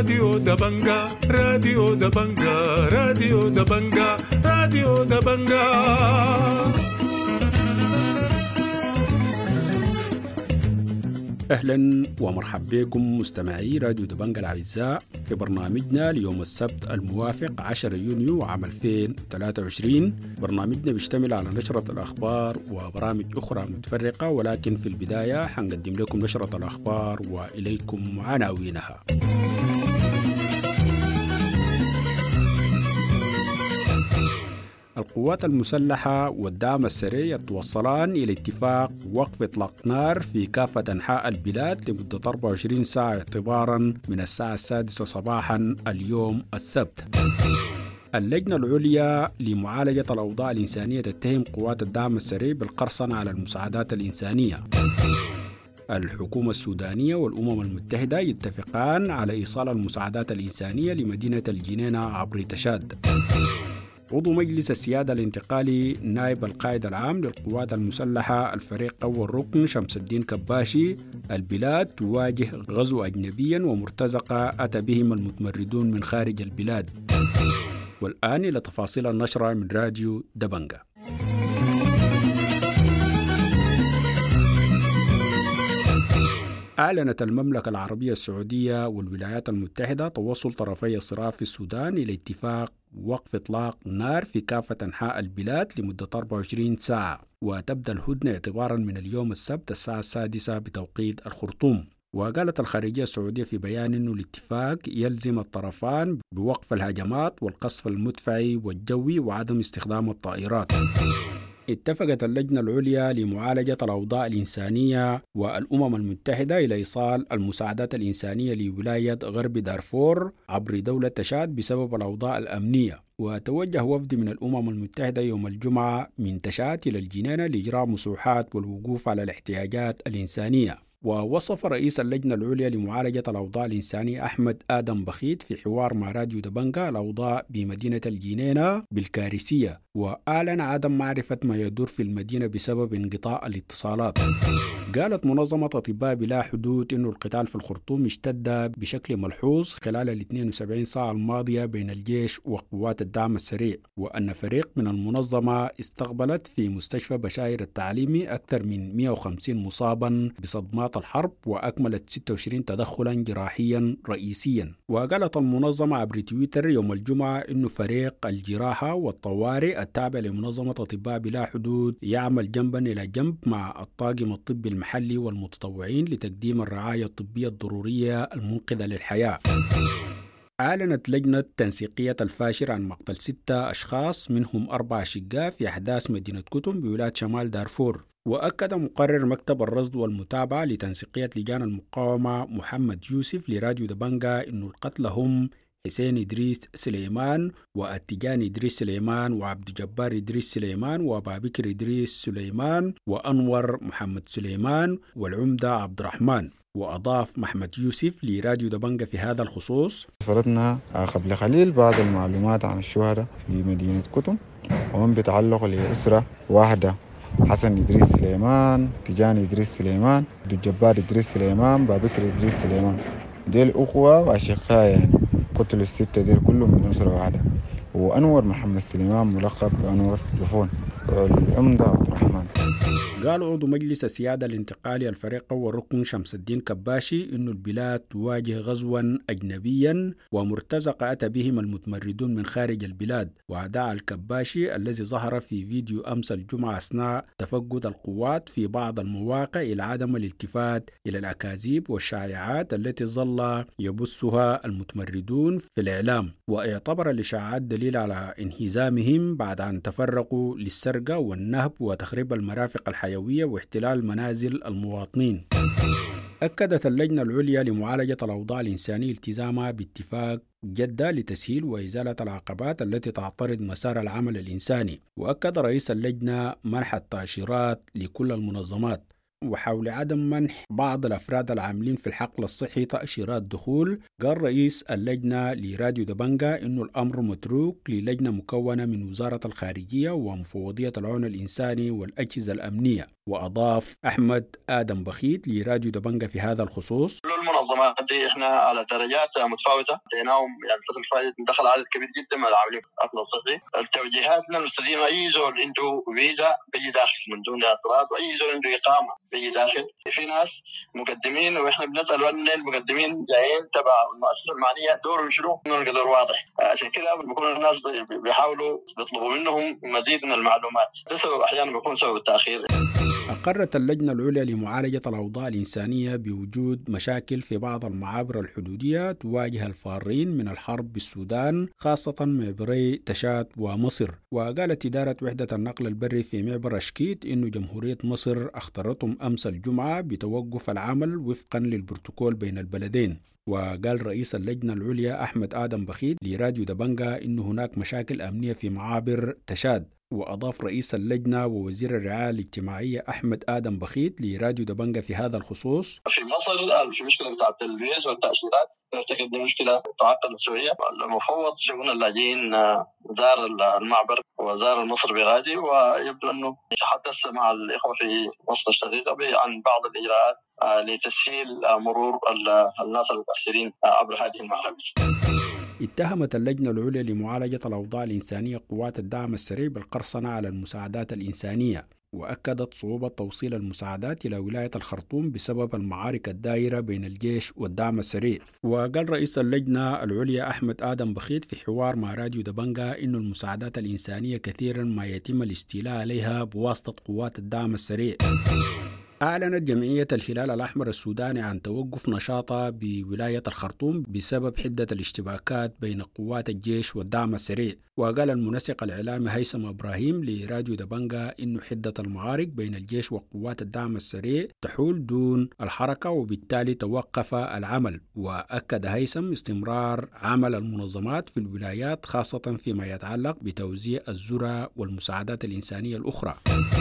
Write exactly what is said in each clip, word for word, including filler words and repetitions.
راديو دبنجا راديو دبنجا راديو دبنجا راديو دبنجا. أهلا ومرحبا بكم مستمعي راديو دبنجا الأعزاء في برنامجنا ليوم السبت الموافق عشرة يونيو عام ألفين وثلاثة وعشرين. برنامجنا بيشتمل على نشرة الأخبار وبرامج أخرى متفرقة، ولكن في البداية حنقدم لكم نشرة الأخبار وإليكم عناوينها. القوات المسلحة والدعم السري يتوصلان إلى اتفاق وقف إطلاق نار في كافة أنحاء البلاد لمدة أربعة وعشرين ساعة اعتبارا من الساعة السادسة صباحا اليوم السبت. اللجنة العليا لمعالجة الأوضاع الإنسانية تتهم قوات الدعم السري بالقرصنة على المساعدات الإنسانية. الحكومة السودانية والأمم المتحدة يتفقان على إيصال المساعدات الإنسانية لمدينة الجنينة عبر تشاد. عضو مجلس السيادة الانتقالي نائب القائد العام للقوات المسلحة الفريق أول ركن شمس الدين كباشي: البلاد تواجه غزو أجنبيا ومرتزقة أتى بهم المتمردون من خارج البلاد. والآن إلى تفاصيل النشرة من راديو دبنجا. أعلنت المملكة العربية السعودية والولايات المتحدة توصل طرفي الصراع في السودان إلى اتفاق وقف إطلاق نار في كافة أنحاء البلاد لمدة أربعة وعشرين ساعة، وتبدأ الهدنة اعتبارا من اليوم السبت الساعة السادسة بتوقيت الخرطوم. وقالت الخارجية السعودية في بيان أن الاتفاق يلزم الطرفان بوقف الهجمات والقصف المدفعي والجوي وعدم استخدام الطائرات. اتفقت اللجنة العليا لمعالجة الأوضاع الإنسانية والأمم المتحدة إلى إيصال المساعدات الإنسانية لولاية غرب دارفور عبر دولة تشاد بسبب الأوضاع الأمنية. وتوجه وفد من الأمم المتحدة يوم الجمعة من تشاد إلى الجنينة لإجراء مسوحات والوقوف على الاحتياجات الإنسانية. ووصف رئيس اللجنة العليا لمعالجة الأوضاع الإنسانية أحمد آدم بخيت في حوار مع راديو دبنجا الأوضاع بمدينة الجنينة بالكارثية، وأعلن عدم معرفة ما يدور في المدينة بسبب انقطاع الاتصالات. قالت منظمة أطباء بلا حدود أن القتال في الخرطوم اشتد بشكل ملحوظ خلال ال اثنتين وسبعين ساعة الماضية بين الجيش وقوات الدعم السريع، وأن فريق من المنظمة استقبلت في مستشفى بشاير التعليمي أكثر من مئة وخمسين مصابا بصدمات الحرب، وأكملت ستة وعشرين تدخلا جراحيا رئيسيا. وقالت المنظمة عبر تويتر يوم الجمعة أن فريق الجراحة والطوارئ التابع لمنظمة أطباء بلا حدود يعمل جنبا إلى جنب مع الطاقم الطبي المحلي والمتطوعين لتقديم الرعاية الطبية الضرورية المنقذة للحياة. أعلنت لجنة تنسيقية الفاشر عن مقتل ستة أشخاص منهم أربعة أشقاء في أحداث مدينة كتم بولاية شمال دارفور. وأكد مقرر مكتب الرصد والمتابعة لتنسيقية لجان المقاومة محمد يوسف لراديو دبنجا أن القتلى هم حسين إدريس سليمان واتجان إدريس سليمان وعبد الجبار إدريس سليمان وأبا بكر إدريس سليمان وأنور محمد سليمان والعمدة عبد الرحمن. وأضاف محمد يوسف لراديو دبنجا في هذا الخصوص: وصلتنا قبل قليل بعض المعلومات عن الشهداء في مدينة كتم ومن بيتعلق لأسرة واحدة، حسن إدريس سليمان، تجان إدريس سليمان، عبد الجبار إدريس سليمان، بابكر إدريس سليمان. ديل أخوة وأشقاء يعني قتلوا الستة ديل كلهم من أسرة واحدة. وأنور محمد سليمان ملقب بأنور جفون، والعمدة عبد الرحمن. قال عضو مجلس السيادة الانتقالي الفريق والركن شمس الدين كباشي إنه البلاد تواجه غزوا أجنبيا ومرتزقة أتى بهم المتمردون من خارج البلاد. ودعا الكباشي الذي ظهر في فيديو أمس الجمعة أثناء تفقد القوات في بعض المواقع إلى عدم الالتفات إلى الأكاذيب والشائعات التي ظل يبثها المتمردون في الإعلام، واعتبر الإشاعات دليل على انهزامهم بعد أن تفرقوا للسرقة والنهب وتخريب المرافق الحيوية واحتلال منازل المواطنين. أكدت اللجنة العليا لمعالجة الأوضاع الإنسانية التزامها باتفاق جدة لتسهيل وإزالة العقبات التي تعترض مسار العمل الإنساني. وأكد رئيس اللجنة منح التأشيرات لكل المنظمات وحول عدم منح بعض الأفراد العاملين في الحقل الصحي تأشيرات دخول. قال رئيس اللجنة لراديو دبنجا إنه الأمر متروك للجنة مكونة من وزارة الخارجية ومفوضية العون الإنساني والأجهزة الأمنية. وأضاف أحمد آدم بخيت لراديو دبنجة في هذا الخصوص: كل المنظمات دي احنا على درجات متفاوته، لقيناهم يعني الفتره اللي فاتت دخل عدد كبير جدا من العاملين في القطاع الصحي. التوجيهاتنا المستديمه اي زول عنده فيزا بيجي داخل من دون اعتراض، واي زول عنده اقامه بيجي داخل. في ناس مقدمين واحنا بنسال وين المقدمين جايين تبع المؤسسه المعنيه دورهم شنو؟ انه دور واضح. عشان كده بيكون الناس بيحاولوا يطلبوا منهم مزيد من المعلومات. ده سبب احيانا بيكون سبب التاخير. أقرت اللجنة العليا لمعالجة الأوضاع الإنسانية بوجود مشاكل في بعض المعابر الحدودية تواجه الفارين من الحرب بالسودان، خاصة معبري تشاد ومصر. وقالت إدارة وحدة النقل البري في معبر أشكيت إنه جمهورية مصر اختارتهم أمس الجمعة بتوقف العمل وفقا للبروتوكول بين البلدين. وقال رئيس اللجنة العليا أحمد آدم بخيت لراديو دبنجة إنه هناك مشاكل أمنية في معابر تشاد. وأضاف رئيس اللجنة ووزير الرعاية الاجتماعية أحمد آدم بخيت لراديو دبنجة في هذا الخصوص: في مصر في مشكلة بتاعت الفيز والتأشيرات، نفتكر دي مشكلة تعقدت شوية. المفوض شؤون اللاجئين زار المعبر وزار المصر بغادي، ويبدو أنه يتحدث مع الإخوة في مصر الشقيقة عن بعض الإجراءات لتسهيل مرور الناس المتأثرين عبر هذه المعابر. اتهمت اللجنة العليا لمعالجة الأوضاع الإنسانية قوات الدعم السريع بالقرصنة على المساعدات الإنسانية، وأكدت صعوبة توصيل المساعدات إلى ولاية الخرطوم بسبب المعارك الدائرة بين الجيش والدعم السريع. وقال رئيس اللجنة العليا أحمد آدم بخيت في حوار مع راديو دبنجة إن المساعدات الإنسانية كثيرا ما يتم الاستيلاء عليها بواسطة قوات الدعم السريع. أعلنت جمعية الهلال الأحمر السوداني عن توقف نشاطها بولاية الخرطوم بسبب حدة الاشتباكات بين قوات الجيش والدعم السريع. وقال المنسق الإعلامي هيثم إبراهيم لراديو دبنجة إنه حدة المعارك بين الجيش وقوات الدعم السريع تحول دون الحركة، وبالتالي توقف العمل. وأكد هيثم استمرار عمل المنظمات في الولايات، خاصة فيما يتعلق بتوزيع الذرة والمساعدات الإنسانية الأخرى.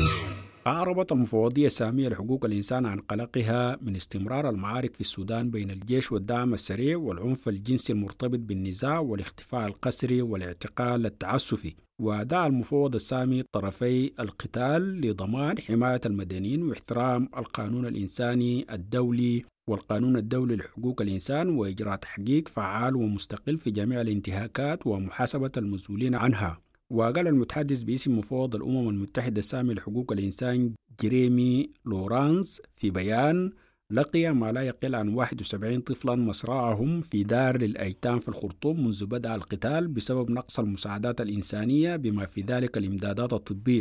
أعربت المفوضية السامية لحقوق الإنسان عن قلقها من استمرار المعارك في السودان بين الجيش والدعم السريع والعنف الجنسي المرتبط بالنزاع والاختفاء القسري والاعتقال التعسفي. ودعا المفوض السامي طرفي القتال لضمان حماية المدنيين واحترام القانون الإنساني الدولي والقانون الدولي لحقوق الإنسان، وإجراء تحقيق فعال ومستقل في جميع الانتهاكات ومحاسبة المسؤولين عنها. وقال المتحدث باسم مفوض الأمم المتحدة السامي لحقوق الإنسان جيريمي لورانس في بيان: لقي ما لا يقل عن واحد وسبعين طفلا مصرعهم في دار للأيتام في الخرطوم منذ بدء القتال بسبب نقص المساعدات الإنسانية بما في ذلك الإمدادات الطبية.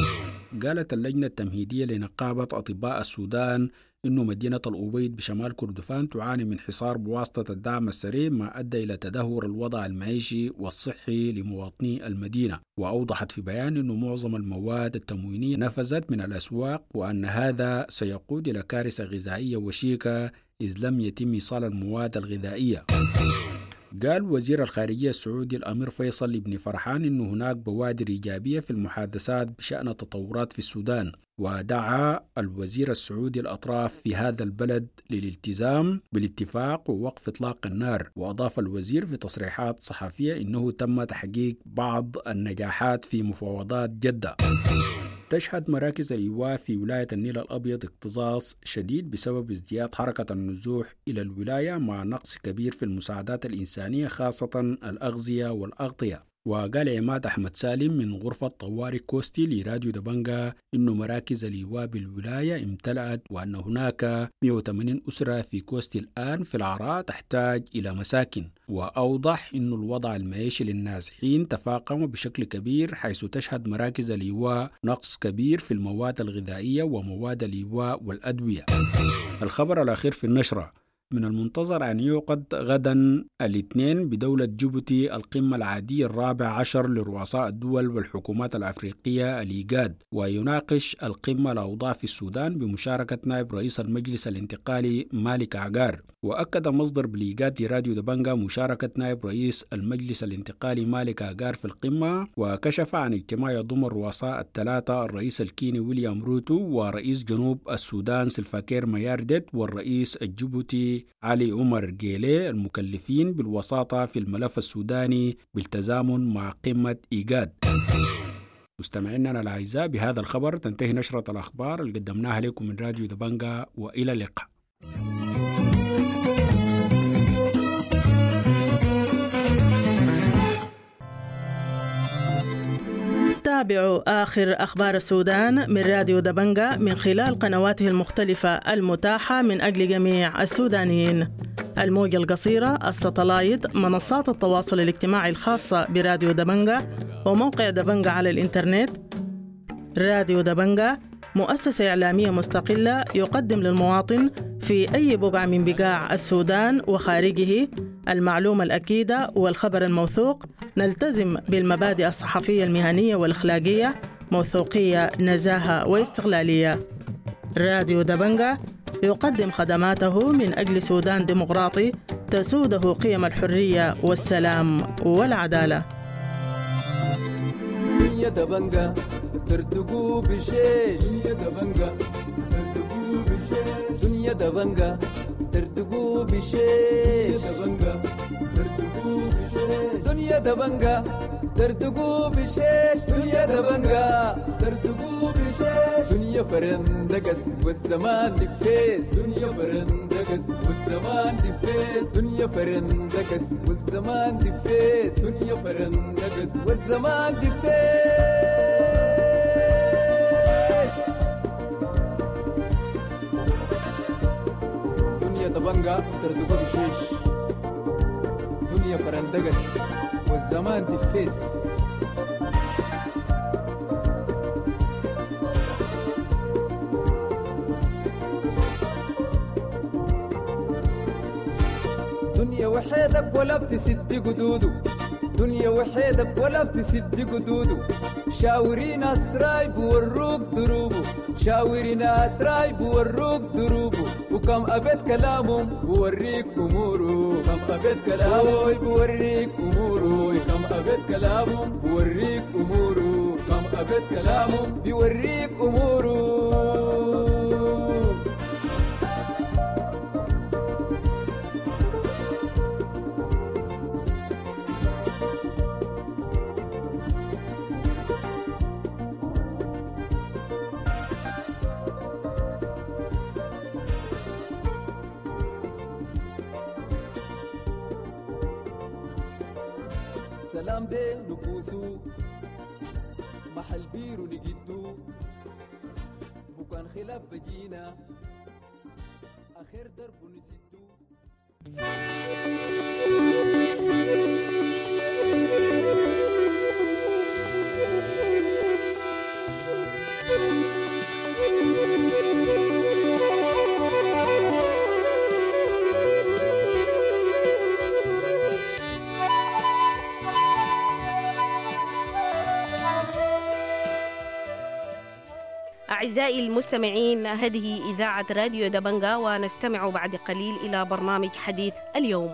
قالت اللجنة التمهيدية لنقابة أطباء السودان إنه مدينة الأبيض بشمال كردفان تعاني من حصار بواسطة الدعم السريع، ما أدى إلى تدهور الوضع المعيشي والصحي لمواطني المدينة. وأوضحت في بيان إنه معظم المواد التموينية نفذت من الأسواق، وأن هذا سيقود إلى كارثة غذائية وشيكة إذ لم يتم إيصال المواد الغذائية. قال وزير الخارجية السعودي الأمير فيصل بن فرحان إنه هناك بوادر إيجابية في المحادثات بشأن التطورات في السودان. ودعا الوزير السعودي الأطراف في هذا البلد للالتزام بالاتفاق ووقف إطلاق النار. وأضاف الوزير في تصريحات صحفية إنه تم تحقيق بعض النجاحات في مفاوضات جدة. تشهد مراكز الإيواء في ولاية النيل الأبيض اكتظاظ شديد بسبب ازدياد حركة النزوح إلى الولاية مع نقص كبير في المساعدات الإنسانية خاصة الأغذية والأغطية. وقال عماد أحمد سالم من غرفة طوارئ كوستي لراديو دبنجة إنه مراكز الإيواء بالولاية امتلأت، وأن هناك مئة وثمانين أسرة في كوستي الآن في العراء تحتاج إلى مساكن. وأوضح إنه الوضع المعيشي للنازحين تفاقم بشكل كبير، حيث تشهد مراكز الإيواء نقص كبير في المواد الغذائية ومواد الإيواء والأدوية. الخبر الأخير في النشرة: من المنتظر أن يعقد غدا الاثنين بدولة جيبوتي القمة العادية الرابع عشر لرؤساء الدول والحكومات الأفريقية الإيجاد، ويناقش القمة الأوضاع في السودان بمشاركة نائب رئيس المجلس الانتقالي مالك عقار. وأكد مصدر بالإيجاد لراديو دبنجة مشاركة نائب رئيس المجلس الانتقالي مالك عقار في القمة، وكشف عن اجتماع يضم الرؤساء الثلاثة الرئيس الكيني ويليام روتو ورئيس جنوب السودان سلفاكير مياردت والرئيس الجيبوتي علي عمر جيلي المكلفين بالوساطة في الملف السوداني بالتزامن مع قمة إيجاد. مستمعينا الأعزاء، بهذا الخبر تنتهي نشرة الأخبار اللي قدمناها لكم من راديو دبنجة، وإلى اللقاء. تابعوا آخر أخبار السودان من راديو دبنجة من خلال قنواته المختلفة المتاحة من أجل جميع السودانيين: الموجة القصيرة، الساتلايت، منصات التواصل الاجتماعي الخاصة براديو دبنجة، وموقع دبنجة على الإنترنت. راديو دبنجة مؤسسة إعلامية مستقلة يقدم للمواطن في أي بقعة من بقاع السودان وخارجه المعلومة الأكيدة والخبر الموثوق. نلتزم بالمبادئ الصحفية المهنية والأخلاقية: موثوقية، نزاهة، واستقلالية. راديو دبنجة يقدم خدماته من أجل سودان ديمقراطي تسوده قيم الحرية والسلام والعدالة. دنيا دبنجة ترتقو بشيش، دنيا دبنجة ترتقو بشيش، دنيا دبنجة ترتقو بشيش، دبنجة ترتقو بشيش، دنيا دبنجة ترتقو بشيش، دنيا دبنجة ترتقو بشيش، دنيا فرندقس والزمان دفيس، دنيا فرندقس والزمان دفيس، دنيا فرندقس والزمان دفيس، دنيا فرندقس والزمان دفيس. دنيا دبنجة ترتقو بشيش، دنيا فرندقس والزمان دفيس. دنيا وحيدك ولا بتسد قدوده، دنيا وحيدك ولا بتسد قدوده، شاوري ناس راي بوروك دروبه، شاوري ناس راي بوروك دروبه، وكم أبد كلامهم بوريك أموره، كم أبد كلامهم بوريك أموره، كم أبد كلامهم بوريك أموره، كم أبد كلامهم بوريك أموره. سلام دي نبوسو محل بيرو نجدو، بكان خلاف بجينا آخر درب نسدو. أعزائي المستمعين، هذه إذاعة راديو دبنجة، ونستمع بعد قليل إلى برنامج حديث اليوم.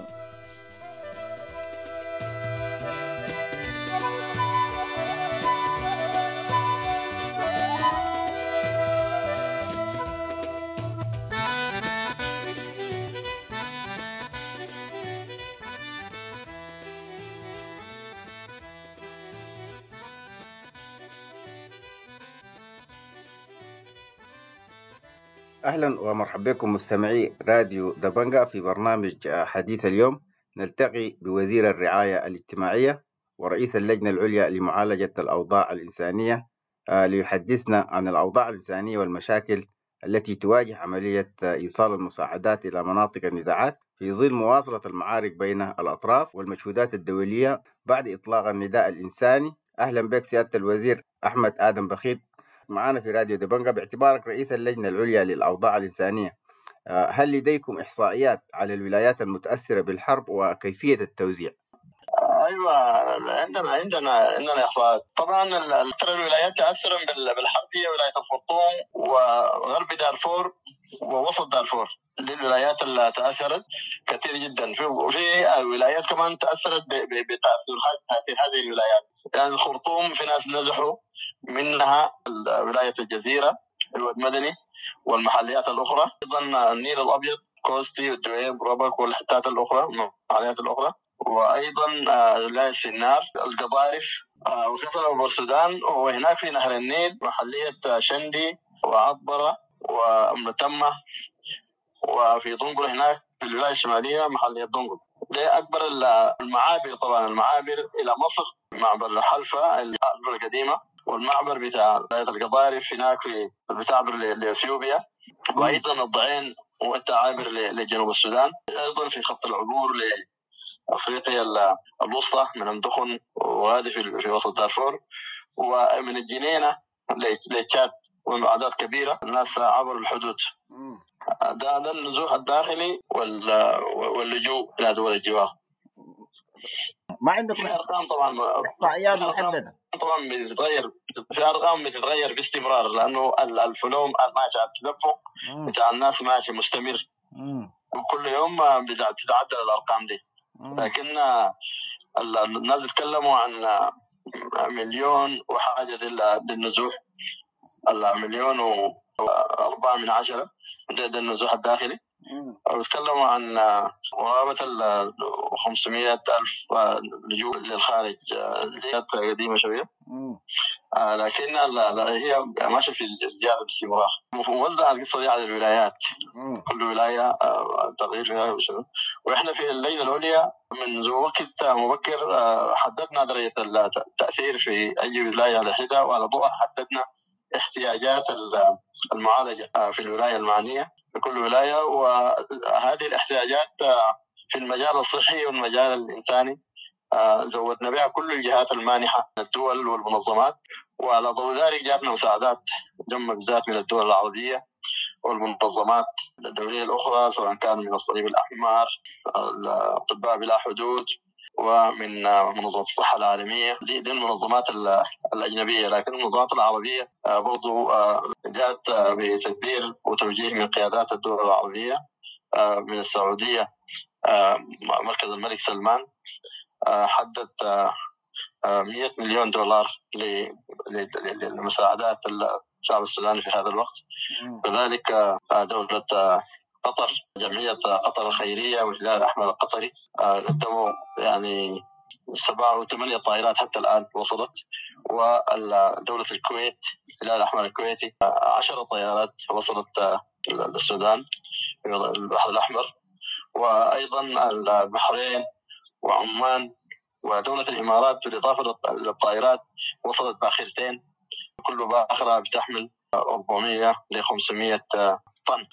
أهلا ومرحبا بكم مستمعي راديو دبنجة في برنامج حديث اليوم. نلتقي بوزير الرعاية الاجتماعية ورئيس اللجنة العليا لمعالجة الأوضاع الإنسانية ليحدثنا عن الأوضاع الإنسانية والمشاكل التي تواجه عملية إيصال المساعدات إلى مناطق النزاعات في ظل مواصلة المعارك بين الأطراف والمجهودات الدولية بعد إطلاق النداء الإنساني. أهلا بك سيادة الوزير أحمد آدم بخيت معنا في راديو دبنجة باعتبارك رئيس اللجنة العليا للأوضاع الإنسانية. هل لديكم إحصائيات على الولايات المتأثرة بالحرب وكيفية التوزيع؟ ايوه عندنا عندنا عندنا احصاءات. طبعا اكثر الولايات تاثرا بالحرب هي ولايه الخرطوم وغرب دارفور ووسط دارفور، دي الولايات اللي تاثرت كثير جدا. في وفي ولايات كمان تاثرت بتاثير هذه الولايات، يعني الخرطوم في ناس نزحوا منها، ولايه الجزيره الواد مدني والمحليات الاخرى، ايضا النيل الابيض كوستي والدويب وربك والحتات الاخرى المحليات الاخرى، وايضا ولايه سنار القضارف وكسر بور السودان، وهناك في نهر النيل محلية شندي وعطبرة ومتمة، وفي دنقل هناك في الولاية الشمالية محلية دنقل. ده أكبر المعابر. طبعا المعابر إلى مصر معبر حلفة القديمة، والمعبر بتاع ولاية القضارف هناك في بتعبر لأثيوبيا، وأيضا الضعين وأنت عابر لجنوب السودان، أيضا في خط العبور لأفريقيا الوسطى من أمدخن وهذه في, في وسط دارفور، ومن الجنينة لتشاد، وأعداد كبيرة الناس عبروا الحدود. ده, ده النزوح الداخلي واللجوء إلى دول الجوار. ما عندكم ارقام طبعا احصائيات محدده؟ طبعا بتتغير، في ارقام بتتغير باستمرار، لانه الفلوم ماشي على التدفق بتاع الناس ماشي مستمر، وكل يوم بتتعدل الارقام دي. لكن الناس بيتكلموا عن مليون وحاجه للنزوح، المليون وأربعة من عشرة ده, ده النزوح الداخلي. بيتكلموا عن قرابة ال خمسمائة ألف لجوء للخارج، دي قديمة شوية، لكن هي ماشية في زيادة باستمرار. موزعة القصة دي على الولايات، كل ولاية تغيير فيها. وإحنا في اللجنة العليا منذ وقت مبكر حددنا درجة التأثير في أي ولاية على حدة، وعلى ضوء حددنا احتياجات المعالجة في الولاية المعنية في كل ولاية، وهذه الاحتياجات في المجال الصحي والمجال الإنساني زودنا بها كل الجهات المانحة من الدول والمنظمات، وعلى ضوء ذلك جاءتنا مساعدات جمة بالذات من الدول العربية والمنظمات الدولية الأخرى، سواء كان من الصليب الأحمر، الأطباء بلا حدود، ومن منظمة الصحة العالمية. دي, دي المنظمات الأجنبية. لكن المنظمات العربية برضو جاءت بتدبير وتوجيه من قيادات الدول العربية، من السعودية مركز الملك سلمان حدد مئة مليون دولار لمساعدات الشعب السوداني في هذا الوقت. كذلك دولة قطر، جمعية قطر الخيرية والهلال الأحمر القطري قدموا يعني سبعة وثمانية طائرات حتى الآن وصلت، ودولة الكويت الهلال الأحمر الكويتي عشر طائرات وصلت للسودان في البحر الأحمر، وأيضا البحرين وعمان ودولة الإمارات بالإضافة للطائرات وصلت باخرتين، كل باخرة بتحمل أربعمائة إلى خمسمائة طن.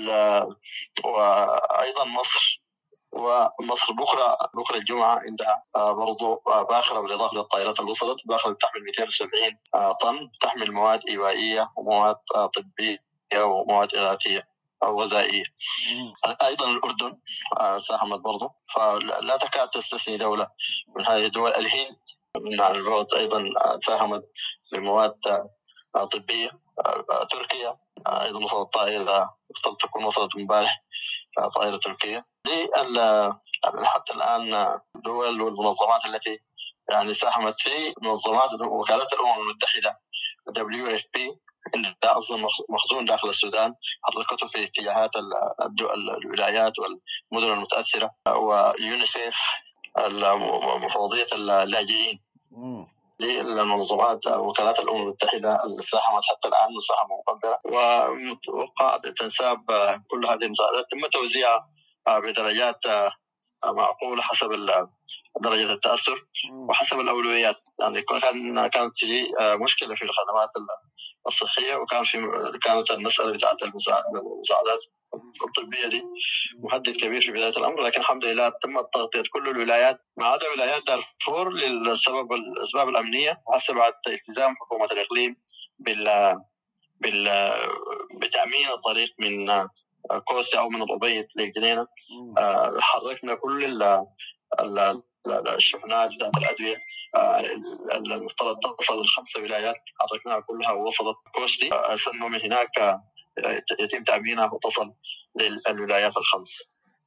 وأيضا مصر ومصر بكرة بكرة الجمعة عندها برضو باخرة بالإضافة للطائرات اللي وصلت، باخرة بتحمل مئتين وسبعين طن، تحمل مواد إيوائية ومواد طبية ومواد إغاثية أو غذائية. أيضا الأردن ساهمت برضو، فلا تكاد تستثني دولة من هذه الدول. الهند من البعد أيضا ساهمت بمواد طبية. تركيا أيضا وصلت طائرة، افترض تكون وصلت امبارح طائرة تركيا. دي حتى الآن الدول والمنظمات التي يعني ساهمت في منظمات وكالات الأمم المتحدة دبليو إف بي اللي أصلا مخزون داخل السودان، حركته في اتجاهات الولايات والمدن المتأثرة، ويونيسيف مفوضية اللاجئين. دي المنظمات وكالات الأمم المتحدة اللي ساهمت حتى الآن مساهمة مقدرة، ومتوقع تنساب كل هذه المساعدات تم توزيعها بدرجات معقولة حسب درجة التأثر وحسب الأولويات. يعني كان كانت في مشكلة في الخدمات الصحية، وكان في كانت المسألة بتاعت المساعدات الطبية دي محدد كبير في بداية الأمر، لكن الحمد لله تم تغطية كل الولايات ما عدا ولايات دارفور للسبب الأسباب الأمنية، وحسب التزام حكومة الإقليم بال بال بتأمين الطريق من كوسي أو من الأبيض للجنينة. حركنا كل ال الشحنات بتاعت الأدوية المفترض تصل الخمسة ولايات، حركناها كلها ووصلت كوستي، ثم من هناك يتم تأمينها وتصل للولايات الخمس.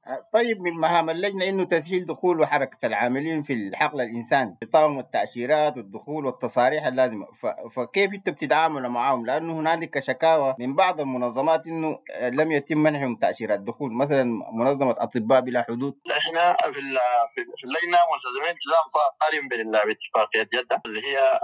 طيب من مهام اللجنة إنه تسهيل دخول وحركة العاملين في الحقل الإنساني بطاقم التأشيرات والدخول والتصاريح اللازمة، فكيف أنتم بتتعاملوا معهم؟ لأنه هنالك شكاوى من بعض المنظمات إنه لم يتم منحهم تأشيرات دخول، مثلا منظمة أطباء بلا حدود. احنا في في اللجنة ملتزمين التزام صارم باتفاقية جدة اللي هي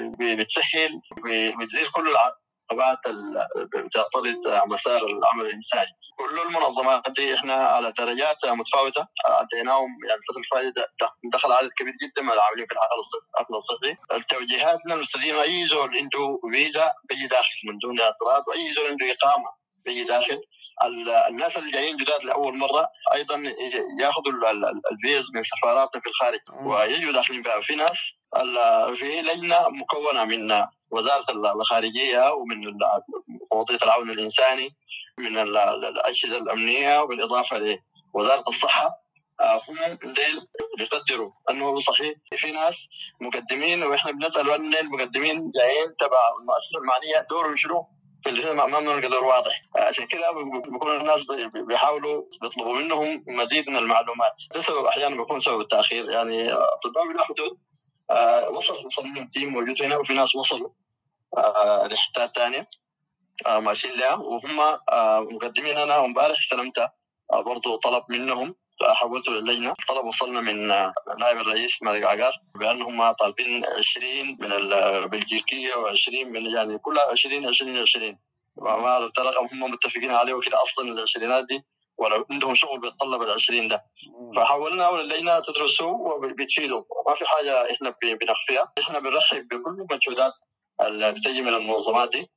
بتسهل وبتزيل كل العقبات اللي بتعترض مسار العمل الإنساني. كل المنظمات دي احنا على درجات متفاوتة اديناهم، يعني الفترة الفائدة دخل عدد كبير جدا من العاملين في الحقل الصحي. التوجيهاتنا المستديمة أي زول عنده فيزا بيجي داخل من دون اعتراض، وأي زول عنده إقامة بيجي داخل. الناس اللي جايين جداد لأول مرة أيضا ياخذوا الفيز من سفاراتنا في الخارج ويجوا داخلين بها. في ناس في لجنة مكونة من وزارة الخارجية ومن وظيفة العون الإنساني من الأجهزة الأمنية وبالإضافة لوزارة الصحة. هم ديل بيقدروا أنه صحيح في ناس مقدمين، وإحنا بنسأل أن المقدمين جايين تبع المؤسسة المعنية دورهم شنو في اللي ما أمامنا القدر واضح. عشان كده بيكون الناس بيحاولوا بيطلبوا منهم مزيد من المعلومات. ده سبب أحيانا بيكون سبب التأخير. يعني أطباء بلا حدود آه وصل وصل منهم تيم موجود هنا، وفي ناس وصلوا آه لحتات تانية آه ماشيين لها وهم آه مقدمين. أنا امبارح استلمت آه برضو طلب منهم، حولته للجنة. طلب وصلنا من نائب الرئيس مالك عقار بأنهم طالبين عشرين من البلجيكية وعشرين من يعني كلها عشرين عشرين عشرين. ما الرقم هم متفقين عليه وكده أصلا العشرينات دي، ولا عندهم شغل بيتطلب العشرين ده. فحولنا للجنة تدرسه وبتفيدوا. ما في حاجة إحنا بنخفيها. إحنا بنرحب بكل المجهودات اللي بتجي من المنظمات دي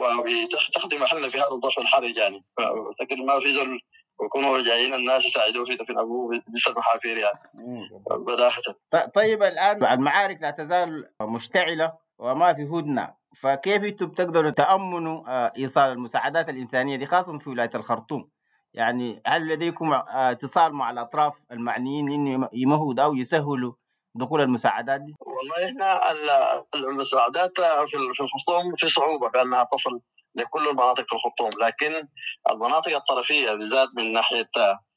وبتخدم محلنا في هذا الظرف الحرج. يعني فأعتقد ما في زول ويكونوا جايين الناس يساعدوا في دفن أبوه بديس المحافير يعني بداهة. طيب الآن المعارك لا تزال مشتعلة وما في هدنة، فكيف انتم بتقدروا تأمنوا إيصال المساعدات الإنسانية دي خاصة في ولاية الخرطوم؟ يعني هل لديكم اتصال مع الأطراف المعنيين إنه يمهدوا أو يسهلوا دخول المساعدات دي؟ والله إحنا المساعدات في الخرطوم في صعوبة بأنها تصل لكل المناطق في الخرطوم، لكن المناطق الطرفية بالذات من ناحية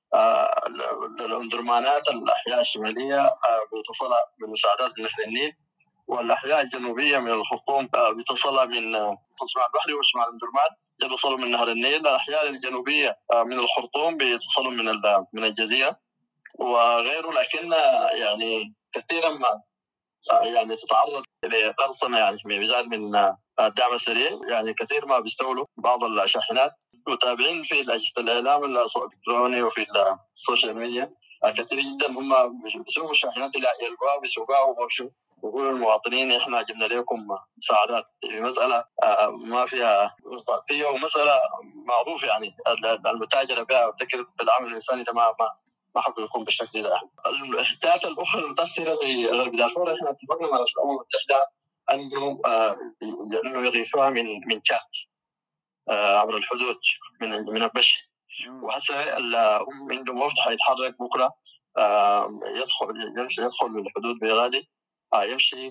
الأندرمانات الأحياء الشمالية بتصلها من مساعدات من نهر النيل، والأحياء الجنوبية من الخرطوم بتصلها من شمال البحري وشمال الأندرمان بيصلوا من نهر النيل. الأحياء الجنوبية من الخرطوم بيتصلوا من من الجزيرة وغيره. لكن يعني كثيرا ما يعني تتعرض لقرصنة يعني بالذات من الدعم السريع. يعني كثير ما بيستولوا بعض الشاحنات. متابعين في أجهزة الإعلام الإلكتروني وفي السوشيال ميديا كثير جدا هم بيسوقوا الشاحنات اللي يلقوها بيسوقوها وبمشوا ويقولوا للمواطنين إحنا جبنا لكم مساعدات. مسألة ما فيها مصداقية ومسألة معروف. يعني المتاجرة بها وتكر بالعمل الإنساني ده ما ما ما حب يكون بالشكل ده. الأحداث الأخرى المتأثرة زي غرب دارفور إحنا اتفقنا مع الأمم المتحدة أنه آه أنه يغيثوها من من تشاد آه عبر الحدود من من البشر. وهسه هم عندهم وفد حيتحرك بكرة آه يدخل يمشي يدخل للحدود بغادي آه يمشي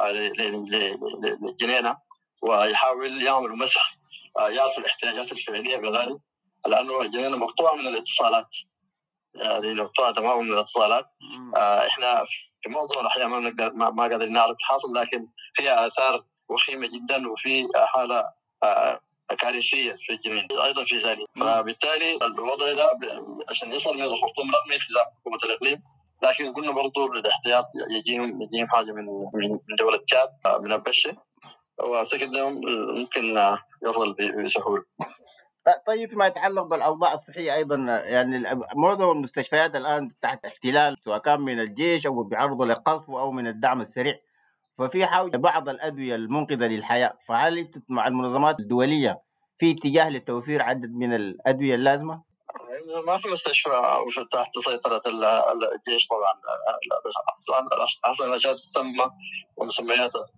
للجنينة ويحاول يعمل مسح آه يعرف الاحتياجات الفعلية بغادي، لأنه الجنينة مقطوعة من الاتصالات. يعني مقطوعة تماما من الاتصالات. آه احنا في معظم الأحيان ما نقدر ما, ما قادرين نعرف حاصل، لكن فيها آثار وخيمة جدا وفي حالة آه كارثية في الجنين أيضا في ذلك. فبالتالي الوضع ده عشان يصل من الخرطوم رغم التزام حكومة الإقليم، لكن قلنا برضو للاحتياط يجيهم يجيهم حاجة من من دولة تشاد من البشة، وأعتقد ممكن يصل بسهولة. طيب فيما يتعلق بالأوضاع الصحية أيضا، يعني معظم المستشفيات الآن تحت احتلال سواء كان من الجيش أو بيعرضوا للقصف أو من الدعم السريع، ففي حاجة بعض الأدوية المنقذة للحياة. فهل انتم مع المنظمات الدولية في اتجاه لتوفير عدد من الأدوية اللازمة؟ ما في مستشفى تحت سيطرة الجيش طبعا. أحسن الأشياء تسمى ومسمياتها.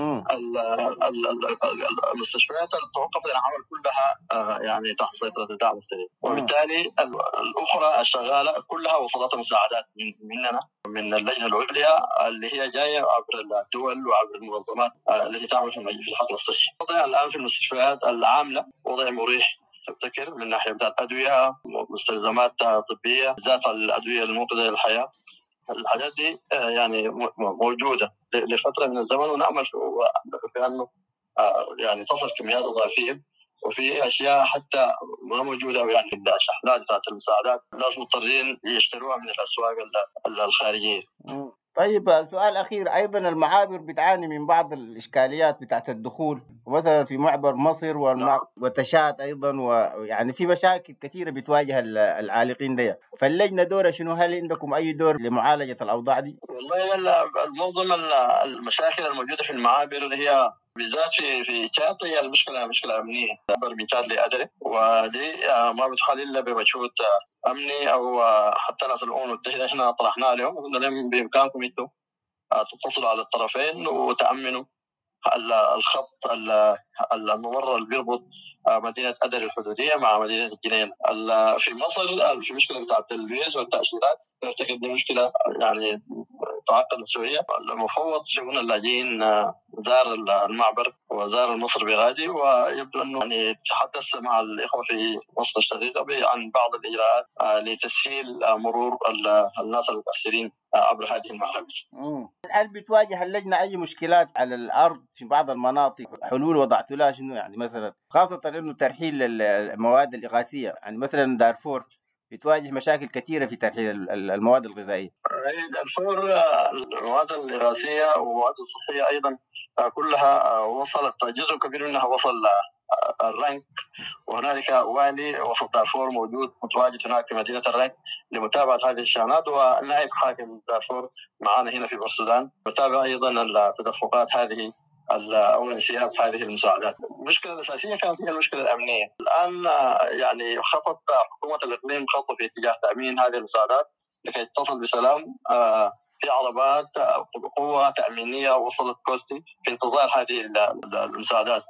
المستشفيات توقفت العمل كلها يعني تحت سيطرة الدعم السريع، وبالتالي الأخرى الشغالة كلها وصلتها مساعدات مننا من اللجنة العليا اللي هي جاية عبر الدول وعبر المنظمات التي تعمل في الحقل الصحي. وضع الآن في المستشفيات العاملة وضع مريح تبتكر من ناحيه بتاعت ادويه، مستلزمات طبيه، بالذات الادويه المنقذه للحياه. الحاجات دي يعني موجوده لفتره من الزمن، ونامل في انه يعني تصل كميات اضافيه. وفي اشياء حتى ما موجوده، يعني الشحنات ذات المساعدات الناس مضطرين يشتروها من الاسواق الخارجيه. طيب السؤال الأخير، أيضا المعابر بتعاني من بعض الإشكاليات بتاعت الدخول، ومثلا في معبر مصر والمع... وتشات أيضا، ويعني في مشاكل كثيرة بتواجه العالقين دي. فاللجنة دورها شنو؟ هل عندكم أي دور لمعالجة الأوضاع دي؟ والله المنظمة المشاكل الموجودة في المعابر هي بالذات في في تشاد هي المشكلة مشكلة أمنية. معبر من تشاد لأدري، ودي ما بتحل إلا بمجهود أمني أو حتى ناس الأمم المتحدة إحنا طرحنا لهم وقلنا لهم بإمكانكم أنتم تتصلوا على الطرفين وتأمنوا الخط الممر اللي بيربط مدينة أدري الحدودية مع مدينة الجنين. في مصر في مشكلة بتاعت الفيز والتأشيرات، نفتكر دي مشكلة يعني تعقدت شوية. المفوض شؤون اللاجئين زار المعبر وزار المصر بغادي، ويبدو أنه يعني تحدث مع الإخوة في مصر الشقيقة عن بعض الإجراءات لتسهيل مرور الناس المتأثرين عبر هذه المعابر. هل بتواجه اللجنة أي مشكلات على الأرض في بعض المناطق؟ حلول وضعتوا لها شنو؟ يعني مثلا خاصة إنه ترحيل المواد الإغاثية، يعني مثلا دارفور بتواجه مشاكل كثيرة في ترحيل المواد الغذائية. دارفور المواد الإغاثية والمواد الصحية أيضا كلها وصلت، جزء كبير منها وصل الرنك، وهنالك والي وسط دارفور موجود متواجد هناك في مدينة الرنك لمتابعة هذه الشحنات، ونائب حاكم دارفور معنا هنا في السودان متابع أيضا التدفقات هذه أو انسياب هذه المساعدات. المشكلة الأساسية كانت هي المشكلة الأمنية. الآن يعني خطط حكومة الإقليم خطوة في اتجاه تأمين هذه المساعدات لكي تصل بسلام. في عربات قوة تأمينية وصلت كوستي في انتظار هذه المساعدات،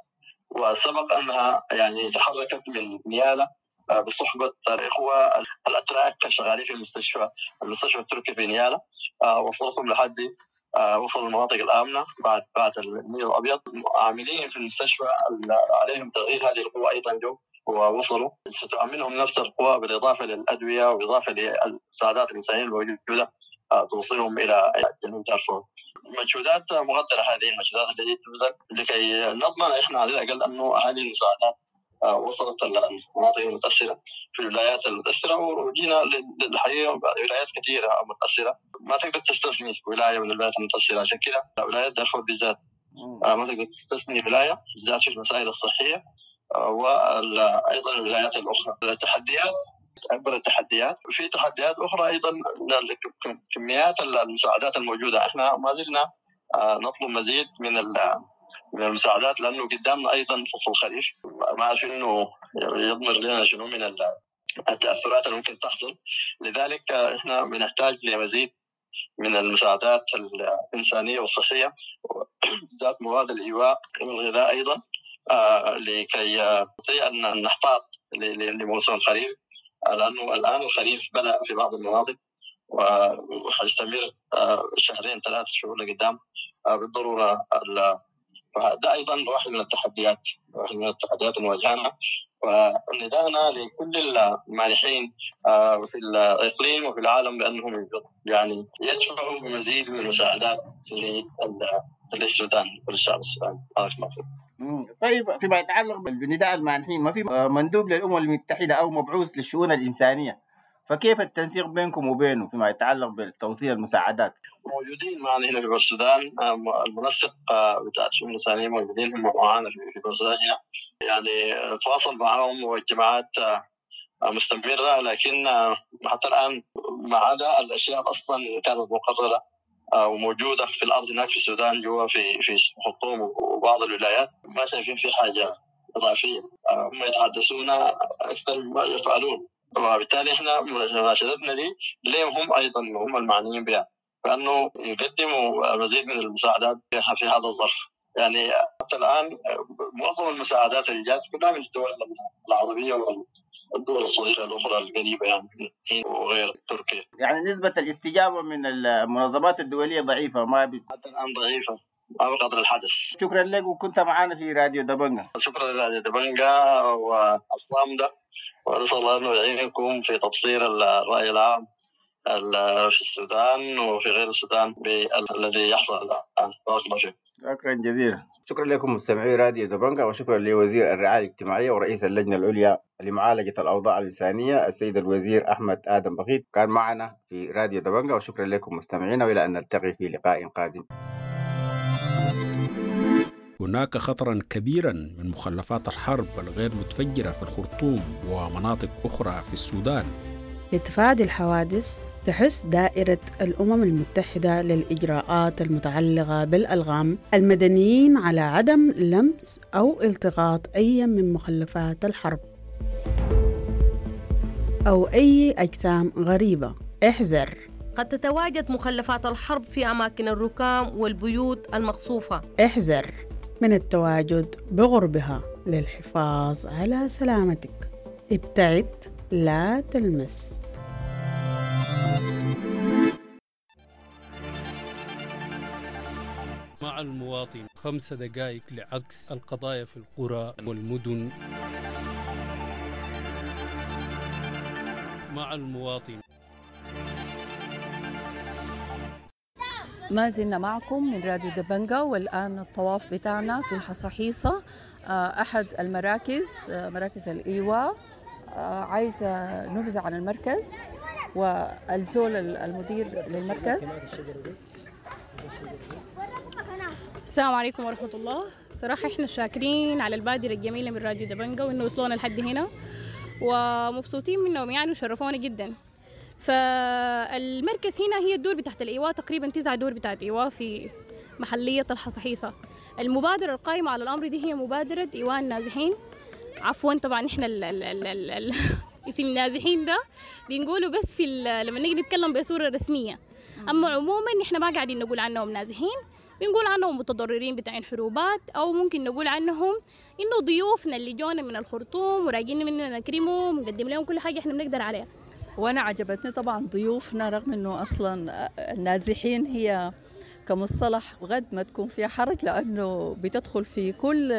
وسبق أنها يعني تحركت من نيالا بصحبة الإخوة الأتراك الشغالين في المستشفى المستشفى التركي في نيالا، وصلتهم لحد وصلوا المناطق الآمنة بعد بعد النيل الأبيض. عاملين في المستشفى عليهم تغيير هذه القوة أيضا جو ووصلوا، ستؤمنهم نفس القوى بالإضافة للأدوية وبالإضافة للمساعدات الإنسانية الموجودة توصلهم إلى جنوب دارفور. مجهودات مقدرة هذه المجهودات التي تبذل لكي نضمن إحنا على الأقل أنه هذه المساعدات وصلت المناطق المتأثرة في الولايات المتأثرة. وجينا للحقيقة ولايات كثيرة متأثرة ما تقدر تستثني ولاية من الولايات المتأثرة، عشان كده ولايات دارفور بالذات ما تقدر تستثني ولاية بالذات في المسائل الصحية، وأيضا الولايات الأخرى. التحديات أكبر التحديات، في تحديات أخرى أيضا كميات المساعدات الموجودة. إحنا ما زلنا نطلب مزيد من من المساعدات لأنه قدامنا أيضا فصل الخريف، ما أعرف إنه يضمر لنا شنو من التأثرات اللي ممكن تحصل. لذلك إحنا بنحتاج لمزيد من المساعدات الإنسانية والصحية، ذات مواد الإيواء والغذاء أيضا، آه لكي نستطيع أن نحتاط لموسم الخريف، لأنه الآن الخريف بدأ في بعض المناطق وحيستمر آه شهرين ثلاث شهور لقدام آه بالضرورة. فهذا أيضا واحد من التحديات واحد من التحديات المواجهة، وندانا لكل المانحين آه في الإقليم وفي العالم بأنهم يعني يدفعوا بمزيد من المساعدات للسودان وللشعب السوداني. طيب فيما يتعلق بنداء المانحين، ما في مندوب للأمم المتحدة أو مبعوث للشؤون الإنسانية، فكيف التنسيق بينكم وبينه فيما يتعلق بتوصيل المساعدات؟ موجودين معنا هنا في السودان، المنسق بتاع الشؤون الإنسانية موجودين هم معنا في السودان هنا، يعني نتواصل معهم والجماعات مستمرة، لكن حتى الآن ما عدا الأشياء أصلا كانت مقررة وموجودة في الأرض هناك في السودان جوا في في خرطوم وبعض الولايات، ما شايفين في حاجة إضافية. هم يتحدثون أكثر مما يفعلون، وبالتالي إحنا مناشدتنا دي لهم هم أيضا هم المعنيين بها، فأنه يقدموا مزيد من المساعدات في هذا الظرف. يعني حتى الآن معظم المساعدات اللي جات كلها من الدول العربية والدول الصغيرة الأخرى القريبة يعني الصين وغير تركيا. يعني نسبة الاستجابة من المنظمات الدولية ضعيفة، ما بت... حتى الآن ضعيفة ما بقدر الحدث. شكرا لك، وكنت معنا في راديو دبنجا. شكرا لراديو دبنجا والصامدة، ونسأل الله أنه يعينكم في تبصير الرأي العام في السودان وفي غير السودان بالذي يحصل الآن. بارك الله فيك. شكرا جزيلا. شكرا لكم مستمعي راديو دبنجا، وشكرا لوزير الرعاية الاجتماعية ورئيس اللجنة العليا لمعالجة الأوضاع الإنسانية السيد الوزير أحمد آدم بخيت كان معنا في راديو دبنجا. وشكرا لكم مستمعينا، وإلى أن نلتقي في لقاء قادم. هناك خطرا كبيرا من مخلفات الحرب الغير متفجرة في الخرطوم ومناطق أخرى في السودان. لتفادي الحوادث تحث دائرة الأمم المتحدة للإجراءات المتعلقة بالألغام المدنيين على عدم لمس أو التقاط أي من مخلفات الحرب أو أي أجسام غريبة. احذر، قد تتواجد مخلفات الحرب في أماكن الركام والبيوت المقصوفة. احذر من التواجد بقربها للحفاظ على سلامتك. ابتعد، لا تلمس. مع المواطن خمس دقائق لعكس القضايا في القرى والمدن. مع المواطن. ما زلنا معكم من راديو دبنجا، والآن الطواف بتاعنا في الحصحيصة، أحد المراكز مراكز الإيواء. عايزة نبذة عن المركز والزول المدير للمركز. السلام عليكم ورحمة الله. صراحة إحنا شاكرين على البادرة الجميلة من راديو دبنجا وإنه وصلونا لحد هنا، ومبسوطين منهم يعني وشرفونا جدا. فالمركز هنا هي الدور بتاعت الإيواء، تقريبا تسعة دور بتاعت إيواء في محلية الحصحيصة. المبادرة القائمة على الأمر دي هي مبادرة إيواء النازحين. عفوا طبعا إحنا ال ال ال ال ال اسم النازحين ده بنقوله بس في لما نيجي نتكلم بصورة رسمية، أما عموما إحنا ما قاعدين نقول عنهم نازحين، بنقول عنهم متضررين بتاعين حروبات، أو ممكن نقول عنهم إنه ضيوفنا اللي جونا من الخرطوم وراجين مننا نكرمهم ونقدم لهم كل حاجة إحنا بنقدر عليها. وأنا عجبتني طبعا ضيوفنا، رغم إنه أصلا النازحين هي كمصطلح قد ما تكون فيها حرج، لأنه بتدخل في كل